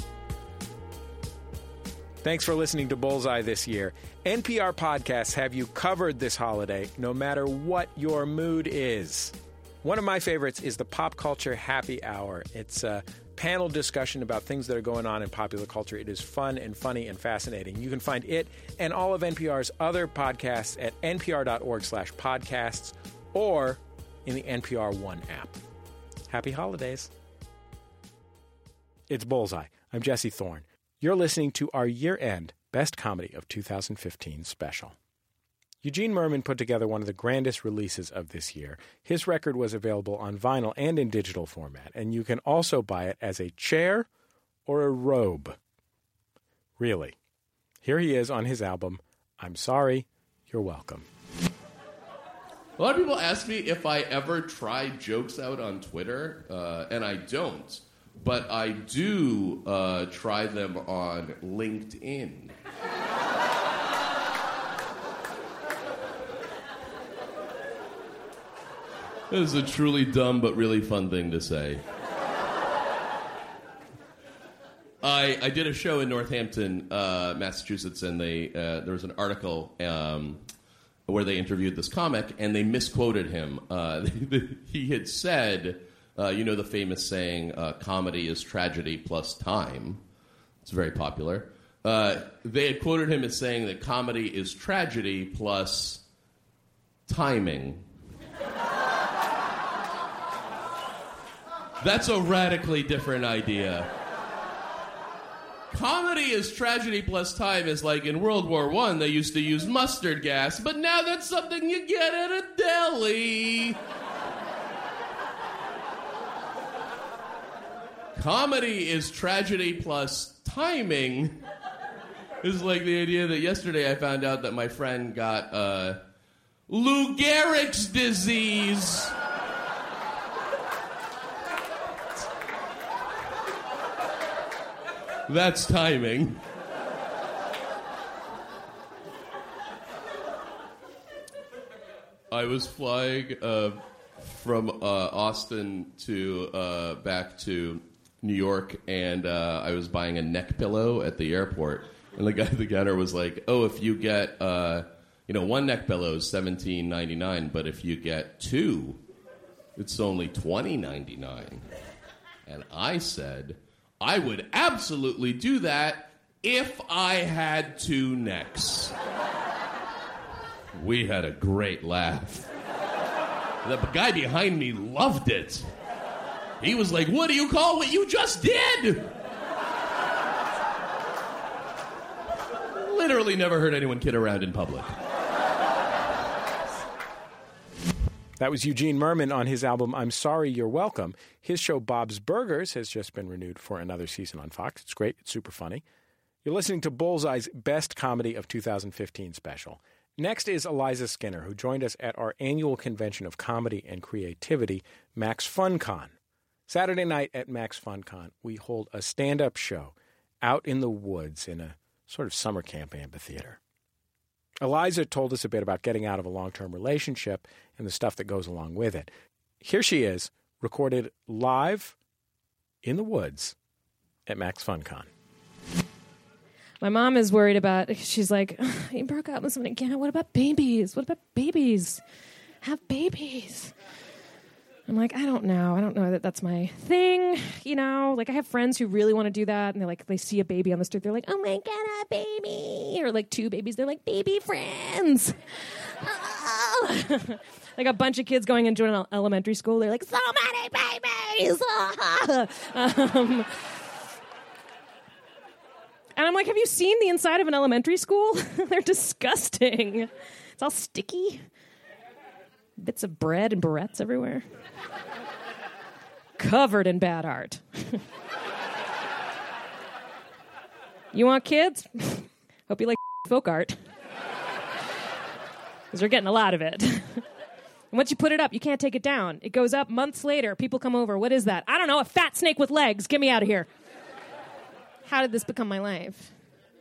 Thanks for listening to Bullseye this year. NPR podcasts have you covered this holiday, no matter what your mood is. One of my favorites is the Pop Culture Happy Hour. It's a panel discussion about things that are going on in popular culture. It is fun and funny and fascinating. You can find it and all of NPR's other podcasts at npr.org/podcasts or in the NPR One app. Happy holidays. It's Bullseye. I'm Jesse Thorne. You're listening to our year-end Best Comedy of 2015 special. Eugene Mirman put together one of the grandest releases of this year. His record was available on vinyl and in digital format, and you can also buy it as a chair or a robe. Really. Here he is on his album, I'm Sorry, You're Welcome. A lot of people ask me if I ever try jokes out on Twitter, and I don't. But I do try them on LinkedIn. This is a truly dumb but really fun thing to say. I did a show in Northampton, Massachusetts, and there was an article where they interviewed this comic, and they misquoted him. He had said, you know the famous saying, comedy is tragedy plus time. It's very popular. They had quoted him as saying that comedy is tragedy plus timing. That's a radically different idea. Comedy is tragedy plus time is like in World War I, they used to use mustard gas, but now that's something you get at a deli. Comedy is tragedy plus timing. Is like the idea that yesterday I found out that my friend got Lou Gehrig's disease. That's timing. I was flying from Austin to back to New York, and I was buying a neck pillow at the airport. And the guy at the counter was like, "Oh, if you get one neck pillow is $17.99, but if you get two, it's only $20.99." And I said, I would absolutely do that if I had two necks. We had a great laugh. The guy behind me loved it. He was like, "What do you call what you just did?" Literally never heard anyone kid around in public. That was Eugene Mirman on his album I'm Sorry, You're Welcome. His show Bob's Burgers has just been renewed for another season on Fox. It's great. It's super funny. You're listening to Bullseye's Best Comedy of 2015 special. Next is Eliza Skinner, who joined us at our annual convention of comedy and creativity, Max FunCon. Saturday night at Max FunCon, we hold a stand-up show out in the woods in a sort of summer camp amphitheater. Eliza told us a bit about getting out of a long-term relationship and the stuff that goes along with it. Here she is, recorded live in the woods at Max FunCon. My mom is worried about, she's like, you broke up with someone again. What about babies? What about babies? Have babies. I'm like, I don't know. I don't know that that's my thing. You know, like I have friends who really want to do that. And they're like, they see a baby on the street. They're like, oh my God, a baby. Or like two babies. They're like, baby friends. Oh. Like a bunch of kids going into an elementary school. They're like, so many babies. And I'm like, have you seen the inside of an elementary school? They're disgusting. It's all sticky. Bits of bread and barrettes everywhere. Covered in bad art. You want kids? Hope you like folk art. Because they're getting a lot of it. And once you put it up, you can't take it down. It goes up months later. People come over. What is that? I don't know. A fat snake with legs. Get me out of here. How did this become my life?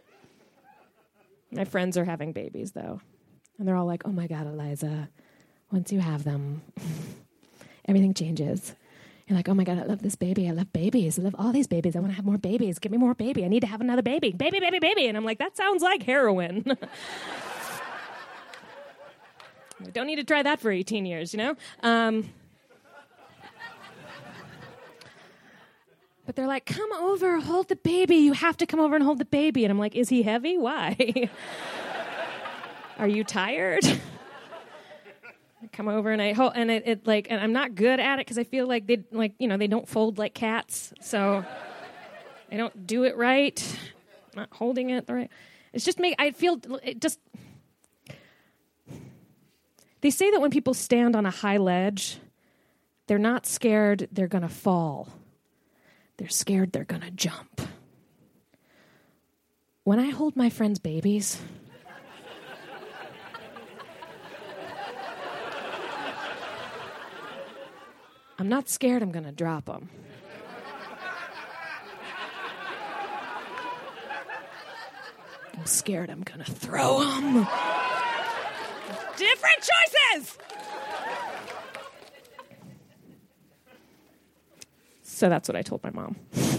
My friends are having babies, though. And they're all like, oh, my God, Eliza, once you have them, everything changes. You're like, oh, my God, I love this baby. I love babies. I love all these babies. I want to have more babies. Give me more baby. I need to have another baby. Baby, baby, baby. And I'm like, that sounds like heroin. I don't need to try that for 18 years, you know? But they're like, come over, hold the baby. You have to come over and hold the baby. And I'm like, is he heavy? Why? Are you tired? I come over and I hold, and it like, and I'm not good at it because I feel like they don't fold like cats, so I don't do it right. I'm not holding it the right. It's just I feel it just. They say that when people stand on a high ledge, they're not scared they're gonna fall. They're scared they're gonna jump. When I hold my friends' babies, I'm not scared I'm gonna drop them. I'm scared I'm gonna throw them. Different choices! So that's what I told my mom.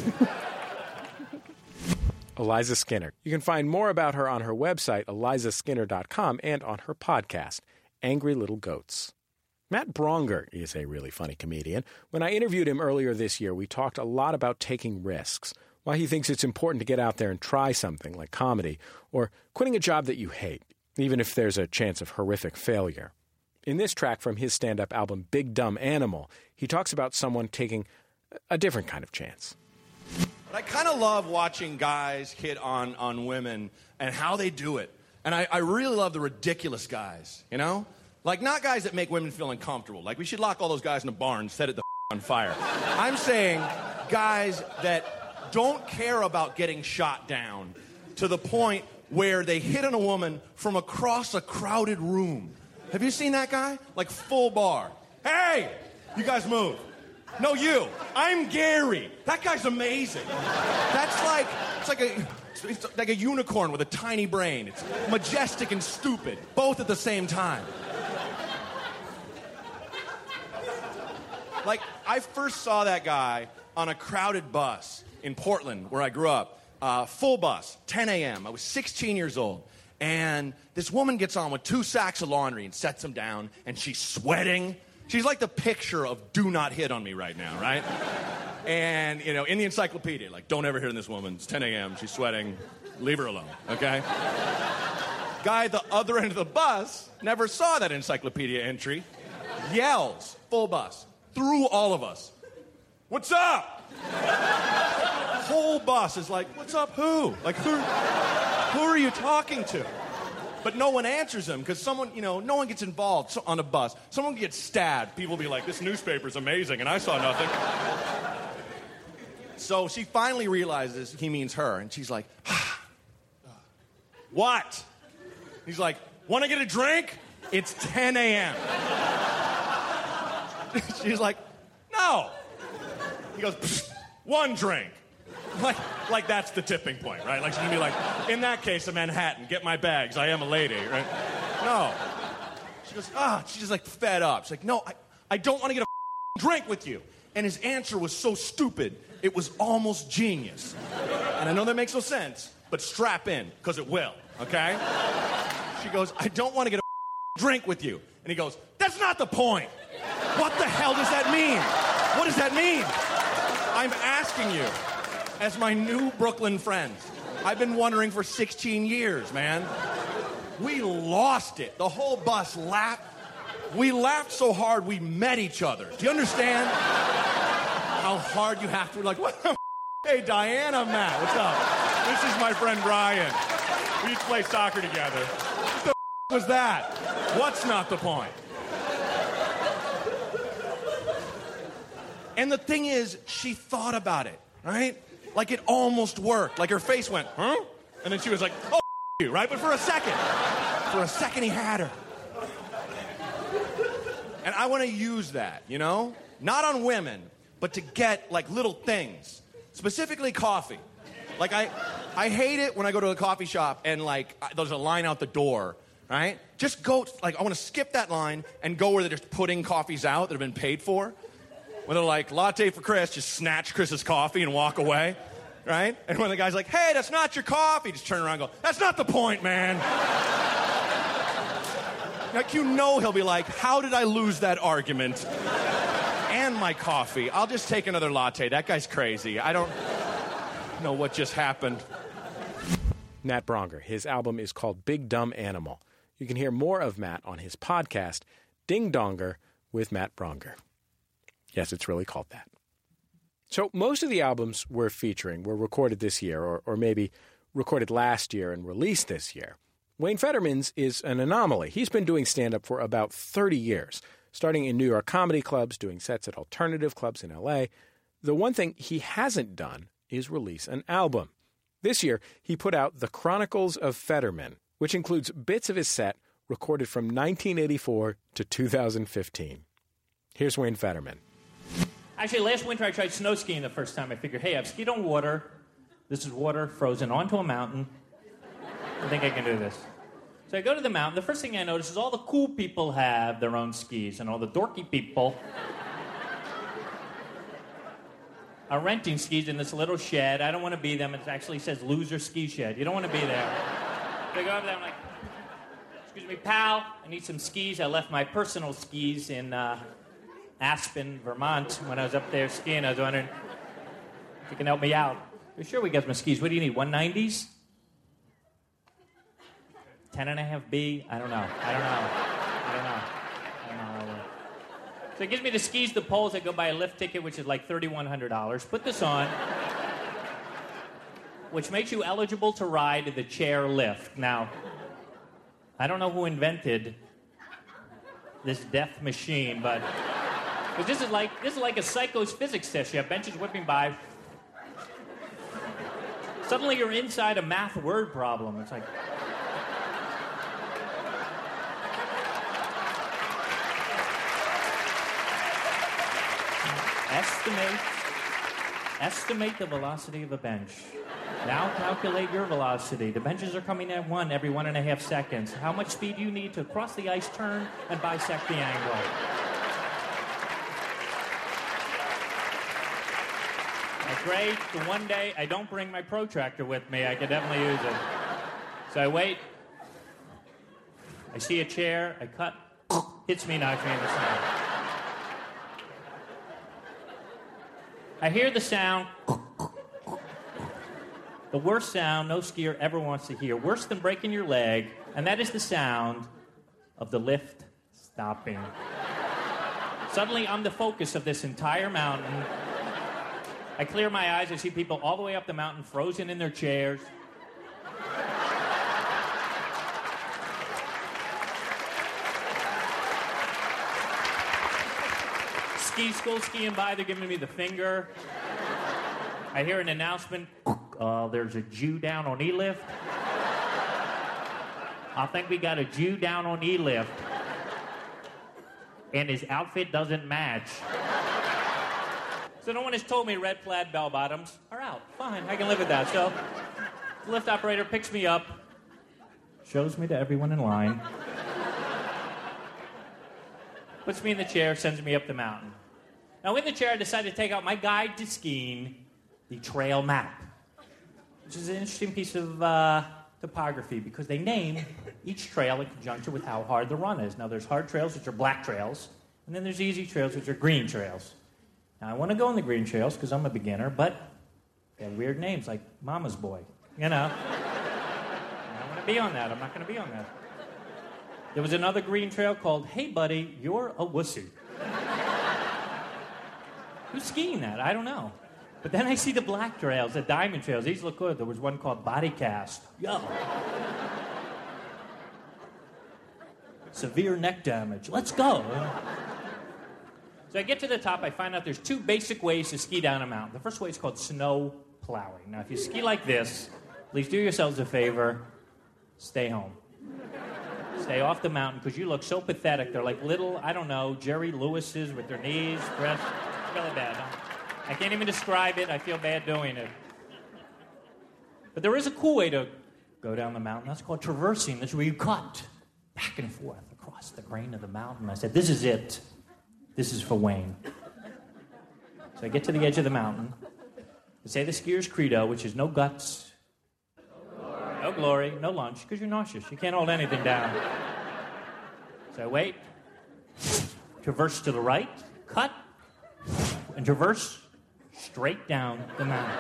Eliza Skinner. You can find more about her on her website, elizaskinner.com, and on her podcast, Angry Little Goats. Matt Bronger is a really funny comedian. When I interviewed him earlier this year, we talked a lot about taking risks, why he thinks it's important to get out there and try something like comedy, or quitting a job that you hate, even if there's a chance of horrific failure. In this track from his stand-up album, Big Dumb Animal, he talks about someone taking a different kind of chance. But I kind of love watching guys hit on women and how they do it. And I really love the ridiculous guys, you know? Like, not guys that make women feel uncomfortable. Like, we should lock all those guys in a barn and set it the on fire. I'm saying guys that don't care about getting shot down to the point where they hit on a woman from across a crowded room. Have you seen that guy? Like, full bar. Hey! You guys move. No, you. I'm Gary. That guy's amazing. That's like, it's like a unicorn with a tiny brain. It's majestic and stupid, both at the same time. Like, I first saw that guy on a crowded bus in Portland, where I grew up. Full bus, 10 a.m. I was 16 years old. And this woman gets on with 2 sacks of laundry and sets them down, and she's sweating. She's like the picture of do not hit on me right now, right? And, you know, in the encyclopedia, like, don't ever hit on this woman. It's 10 a.m. She's sweating. Leave her alone, okay? Guy at the other end of the bus never saw that encyclopedia entry. Yells, full bus, through all of us. What's up? Whole bus is like, what's up who? Like, who are you talking to? But no one answers him because someone, you know, no one gets involved on a bus. Someone gets stabbed. People will be like, this newspaper's amazing, and I saw nothing. So she finally realizes he means her, and she's like, what? He's like, want to get a drink? It's 10 a.m. She's like, no. He goes, one drink. Like that's the tipping point, right? Like she's gonna be like, in that case, a Manhattan, get my bags, I am a lady, right? No. She goes, she's just like fed up. She's like, no, I don't want to get a drink with you. And his answer was so stupid, it was almost genius. And I know that makes no sense, but strap in, because it will, okay? She goes, I don't want to get a drink with you. And he goes, that's not the point. What the hell does that mean? What does that mean? I'm asking you, as my new Brooklyn friends, I've been wondering for 16 years, man. We lost it. The whole bus laughed. We laughed so hard we met each other. Do you understand how hard you have to? Like, what the Hey, Diana, Matt, what's up? This is my friend Brian. We used to play soccer together. What the was that? What's not the point? And the thing is, she thought about it, right? Like it almost worked. Like her face went, huh? And then she was like, oh, you, right? But for a second he had her. And I want to use that, you know? Not on women, but to get, like, little things. Specifically coffee. Like, I hate it when I go to a coffee shop and, like, there's a line out the door, right? Just go, like, I want to skip that line and go where they're just putting coffees out that have been paid for. When they're like, latte for Chris, just snatch Chris's coffee and walk away, right? And when the guy's like, hey, that's not your coffee, just turn around and go, that's not the point, man. Like, you know he'll be like, how did I lose that argument? And my coffee. I'll just take another latte. That guy's crazy. I don't know what just happened. Matt Braunger. His album is called Big Dumb Animal. You can hear more of Matt on his podcast, Ding Donger with Matt Braunger. Yes, it's really called that. So most of the albums we're featuring were recorded this year, or maybe recorded last year and released this year. Wayne Federman's is an anomaly. He's been doing stand-up for about 30 years, starting in New York comedy clubs, doing sets at alternative clubs in L.A. The one thing he hasn't done is release an album. This year, he put out The Chronicles of Federman, which includes bits of his set recorded from 1984 to 2015. Here's Wayne Federman. Actually, last winter I tried snow skiing the first time. I figured, hey, I've skied on water. This is water frozen onto a mountain. I think I can do this. So I go to the mountain. The first thing I notice is all the cool people have their own skis, and all the dorky people are renting skis in this little shed. I don't want to be them. It actually says loser ski shed. You don't want to be there. So I go over there. I'm like, excuse me, pal. I need some skis. I left my personal skis in Aspen, Vermont, when I was up there skiing. I was wondering if you can help me out. Sure, we got some skis. What do you need, 190s? 10.5B? I don't know. So he gives me the skis, the poles. I go buy a lift ticket, which is like $3,100. Put this on, which makes you eligible to ride the chair lift. Now, I don't know who invented this death machine, but this is like a psycho's physics test. You have benches whipping by. Suddenly you're inside a math word problem. It's like... Estimate the velocity of a bench. Now calculate your velocity. The benches are coming at 1 every 1.5 seconds. How much speed do you need to cross the ice, turn, and bisect the angle? That's great. The one day I don't bring my protractor with me, I could definitely use it. So I wait. I see a chair. I cut. Hits me, knocks me in the side. I hear the sound. The worst sound no skier ever wants to hear. Worse than breaking your leg. And that is the sound of the lift stopping. Suddenly, I'm the focus of this entire mountain. I clear my eyes. I see people all the way up the mountain, frozen in their chairs. Ski school skiing by, they're giving me the finger. I hear an announcement, there's a Jew down on E-Lift. I think we got a Jew down on E-Lift. And his outfit doesn't match. So no one has told me red plaid bell bottoms are out. Fine, I can live with that. So the lift operator picks me up, shows me to everyone in line, puts me in the chair, sends me up the mountain. Now, in the chair, I decided to take out my guide to skiing, the trail map, which is an interesting piece of topography because they name each trail in conjunction with how hard the run is. Now, there's hard trails, which are black trails, and then there's easy trails, which are green trails. Now, I want to go on the green trails because I'm a beginner, but they have weird names like Mama's Boy, you know. I don't want to be on that. I'm not going to be on that. There was another green trail called Hey Buddy, You're a Wussy. Who's skiing that? I don't know. But then I see the black trails, the diamond trails. These look good. There was one called Body Cast. Yo. Severe neck damage. Let's go. So I get to the top. I find out there's two basic ways to ski down a mountain. The first way is called snow plowing. Now, if you ski like this, please do yourselves a favor. Stay home. Stay off the mountain because you look so pathetic. They're like little, I don't know, Jerry Lewises with their knees pressed. It's really bad. I can't even describe it. I feel bad doing it. But there is a cool way to go down the mountain. That's called traversing. That's where you cut back and forth across the grain of the mountain. I said, this is it. This is for Wayne. So I get to the edge of the mountain. I say the skier's credo, which is no guts, no glory, no lunch, because you're nauseous. You can't hold anything down. So I wait, traverse to the right, cut, and traverse straight down the mountain.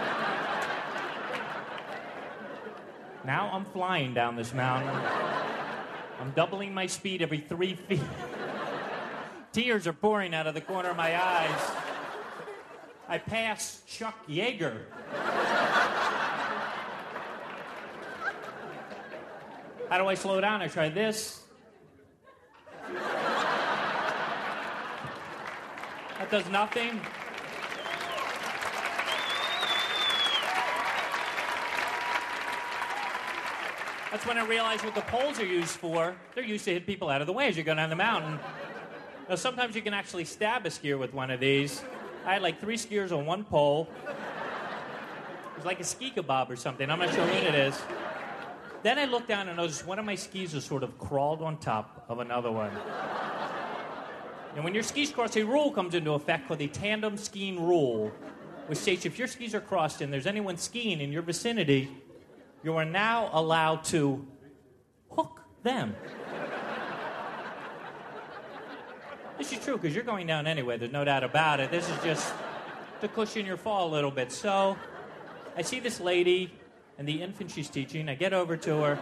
Now I'm flying down this mountain. I'm doubling my speed every 3 feet. Tears are pouring out of the corner of my eyes. I pass Chuck Yeager. How do I slow down? I try this. That does nothing. That's when I realized what the poles are used for. They're used to hit people out of the way as you go down the mountain. Now, sometimes you can actually stab a skier with one of these. I had like 3 skiers on one pole. It was like a ski kebab or something. I'm not sure what it is. Then I looked down and noticed one of my skis was sort of crawled on top of another one. And when your skis cross, a rule comes into effect called the tandem skiing rule, which states if your skis are crossed and there's anyone skiing in your vicinity, you are now allowed to hook them. This is true, because you're going down anyway. There's no doubt about it. This is just to cushion your fall a little bit. So I see this lady and the infant she's teaching. I get over to her.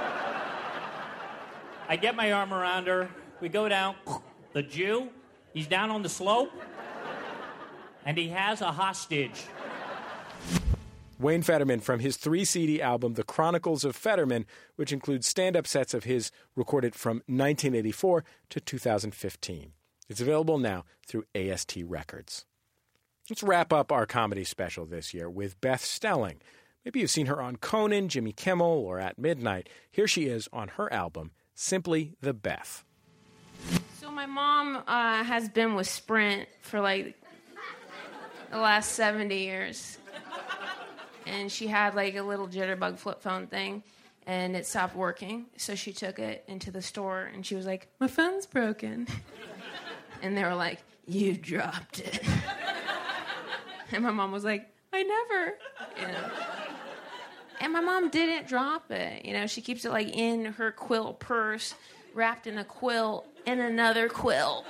I get my arm around her. We go down. The Jew, he's down on the slope, and he has a hostage. Wayne Federman from his 3-CD album, The Chronicles of Federman, which includes stand-up sets of his recorded from 1984 to 2015. It's available now through AST Records. Let's wrap up our comedy special this year with Beth Stelling. Maybe you've seen her on Conan, Jimmy Kimmel, or At Midnight. Here she is on her album, Simply the Beth. So my mom has been with Sprint for like the last 70 years. And she had like a little jitterbug flip phone thing, and it stopped working. So she took it into the store, and she was like, my phone's broken. And they were like, you dropped it. And my mom was like, I never. You know. And my mom didn't drop it. You know, she keeps it like in her quilt purse, wrapped in a quilt and another quilt.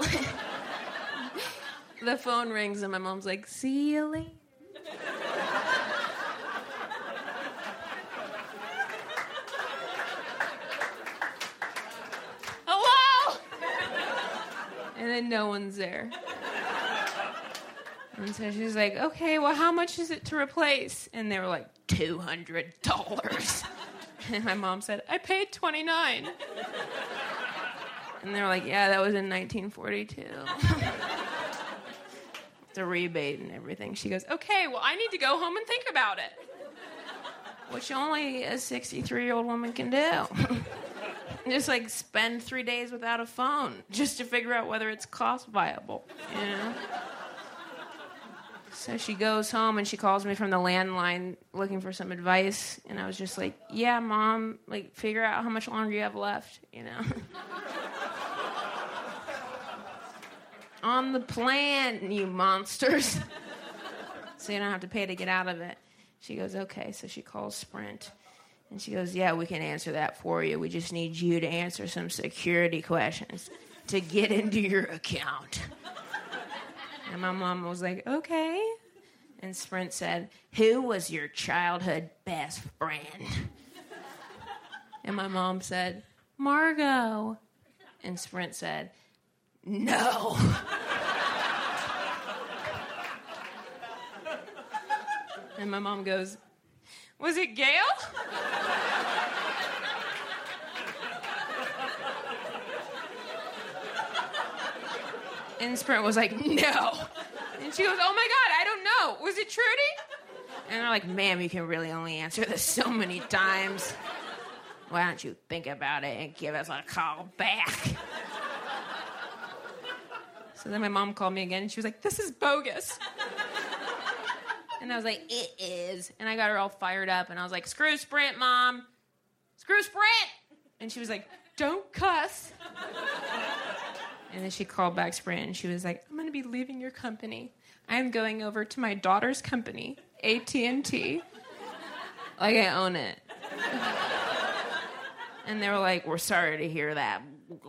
The phone rings, and my mom's like, see you later. And then no one's there. And so she's like, okay, well, how much is it to replace? And they were like, $200. And my mom said, I paid $29. And they were like, yeah, that was in 1942. It's a rebate and everything. She goes, okay, well, I need to go home and think about it. Which only a 63-year-old woman can do. Just like spend 3 days without a phone just to figure out whether it's cost viable, you know? So she goes home and she calls me from the landline looking for some advice. And I was just like, yeah, Mom, like figure out how much longer you have left, you know? On the plan, you monsters. So you don't have to pay to get out of it. She goes, okay. So she calls Sprint. And she goes, yeah, we can answer that for you. We just need you to answer some security questions to get into your account. And my mom was like, okay. And Sprint said, who was your childhood best friend? And my mom said, Margot. And Sprint said, no. And my mom goes, was it Gail? And Sprint was like, no. And she goes, oh my God, I don't know. Was it Trudy? And they're like, ma'am, you can really only answer this so many times. Why don't you think about it and give us a call back? So then my mom called me again, and she was like, this is bogus. And I was like, it is. And I got her all fired up, and I was like, screw Sprint, Mom. Screw Sprint. And she was like, don't cuss. And then she called back Sprint, and she was like, I'm going to be leaving your company. I'm going over to my daughter's company, AT&T. Like, I own it. And they were like, we're sorry to hear that.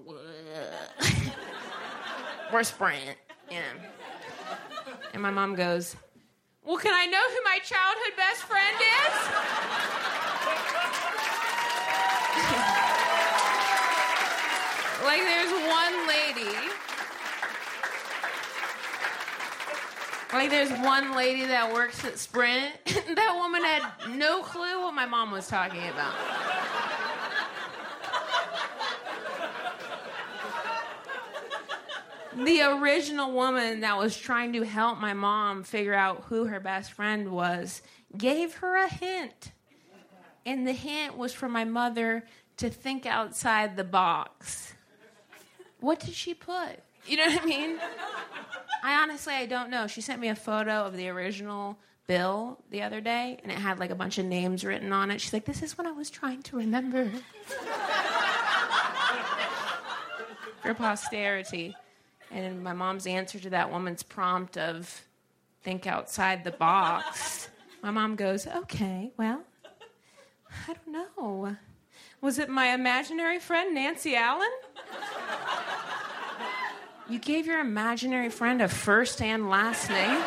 We're Sprint. Yeah. And my mom goes, well, can I know who my childhood best friend is? Like, there's one lady. Like, there's one lady that works at Sprint. That woman had no clue what my mom was talking about. The original woman that was trying to help my mom figure out who her best friend was gave her a hint. And the hint was for my mother to think outside the box. What did she put? You know what I mean? I don't know. She sent me a photo of the original bill the other day, and it had like a bunch of names written on it. She's like, this is what I was trying to remember. For posterity. And my mom's answer to that woman's prompt of think outside the box, my mom goes, okay, well, I don't know. Was it my imaginary friend, Nancy Allen? You gave your imaginary friend a first and last name?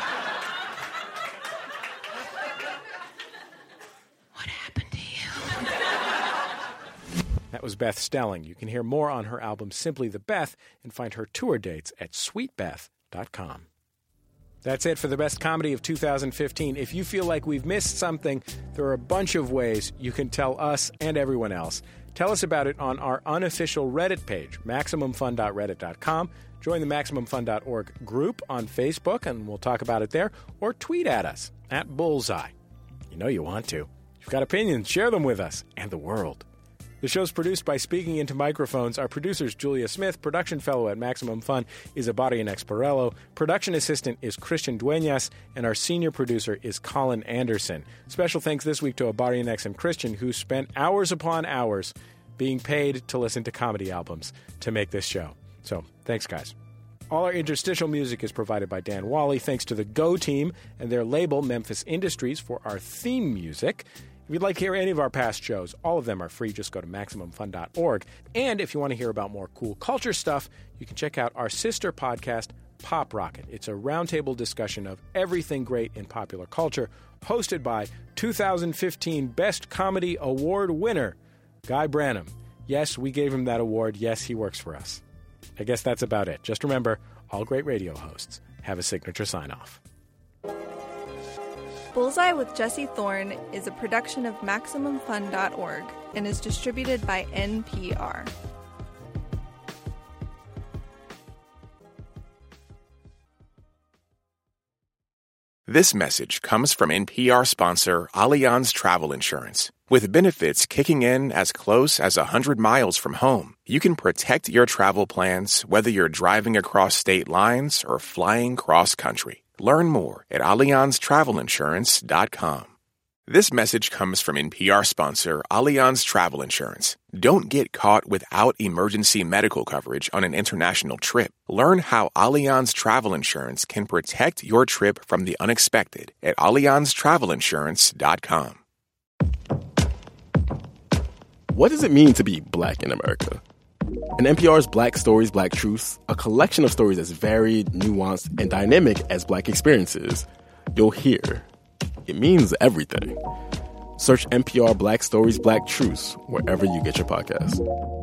That was Beth Stelling. You can hear more on her album Simply the Beth and find her tour dates at sweetbeth.com. That's it for the best comedy of 2015. If you feel like we've missed something, there are a bunch of ways you can tell us and everyone else. Tell us about it on our unofficial Reddit page, MaximumFun.reddit.com. Join the MaximumFun.org group on Facebook, and we'll talk about it there. Or tweet at us, at Bullseye. You know you want to. If you've got opinions, share them with us and the world. The show's produced by Speaking Into Microphones. Our producer's Julia Smith. Production fellow at Maximum Fun is Abadian Exparello. Production assistant is Christian Dueñas. And our senior producer is Colin Anderson. Special thanks this week to Abadian X and Christian, who spent hours upon hours being paid to listen to comedy albums to make this show. So, thanks, guys. All our interstitial music is provided by Dan Wally. Thanks to the Go Team and their label, Memphis Industries, for our theme music. If you'd like to hear any of our past shows, all of them are free. Just go to MaximumFun.org. And if you want to hear about more cool culture stuff, you can check out our sister podcast, Pop Rocket. It's a roundtable discussion of everything great in popular culture, hosted by 2015 Best Comedy Award winner, Guy Branum. Yes, we gave him that award. Yes, he works for us. I guess that's about it. Just remember, all great radio hosts have a signature sign-off. Bullseye with Jesse Thorne is a production of MaximumFun.org and is distributed by NPR. This message comes from NPR sponsor Allianz Travel Insurance. With benefits kicking in as close as 100 miles from home, you can protect your travel plans whether you're driving across state lines or flying cross-country. Learn more at AllianzTravelInsurance.com. This message comes from NPR sponsor Allianz Travel Insurance. Don't get caught without emergency medical coverage on an international trip. Learn how Allianz Travel Insurance can protect your trip from the unexpected at AllianzTravelInsurance.com. What does it mean to be Black in America? In NPR's Black Stories, Black Truths, a collection of stories as varied, nuanced, and dynamic as Black experiences, you'll hear it means everything. Search NPR Black Stories, Black Truths wherever you get your podcasts.